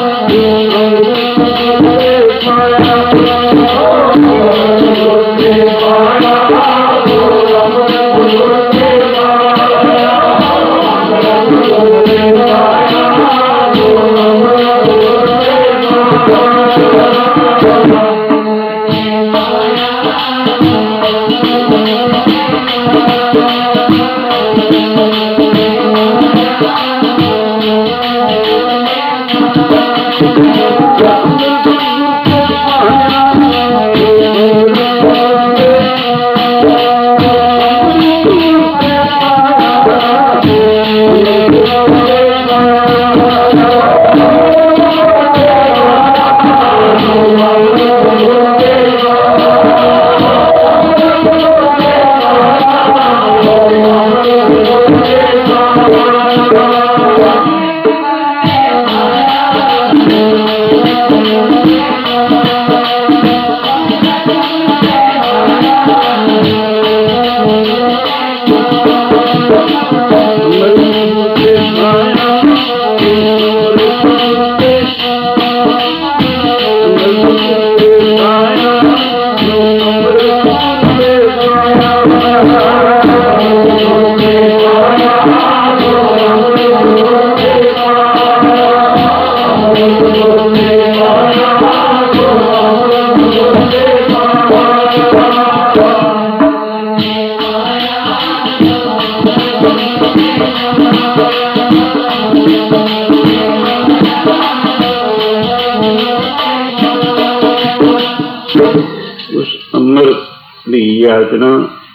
याचना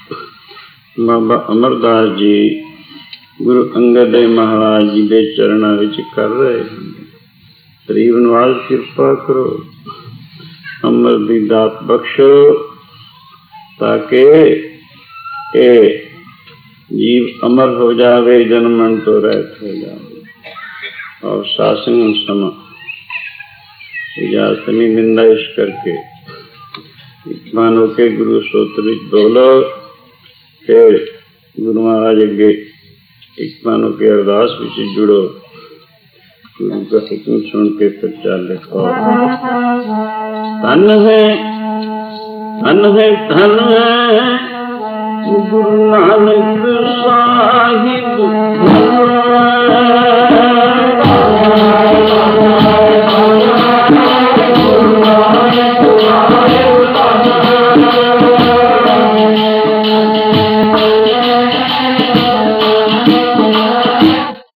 बाबा अमरदास जी गुरु अंगद देव महाराज जी के चरणों विच कर रहे हैं। गरीब नवाज कृपा करो, अमर दी दात बख्शो, ताकि ए जीव अमर हो जावे, जन्मन तो रहत हो जावे। और शासन समा इजाजतनी निंदा इश करके मानो के गुरु सूत्र बोलो के गुरु महाराज अगे एक मानो के अरदास विच जुड़ो, गुरु का हुक्म सुन के फिर चल लिखो। धन है धन है धन है गुरु नानक साहिब,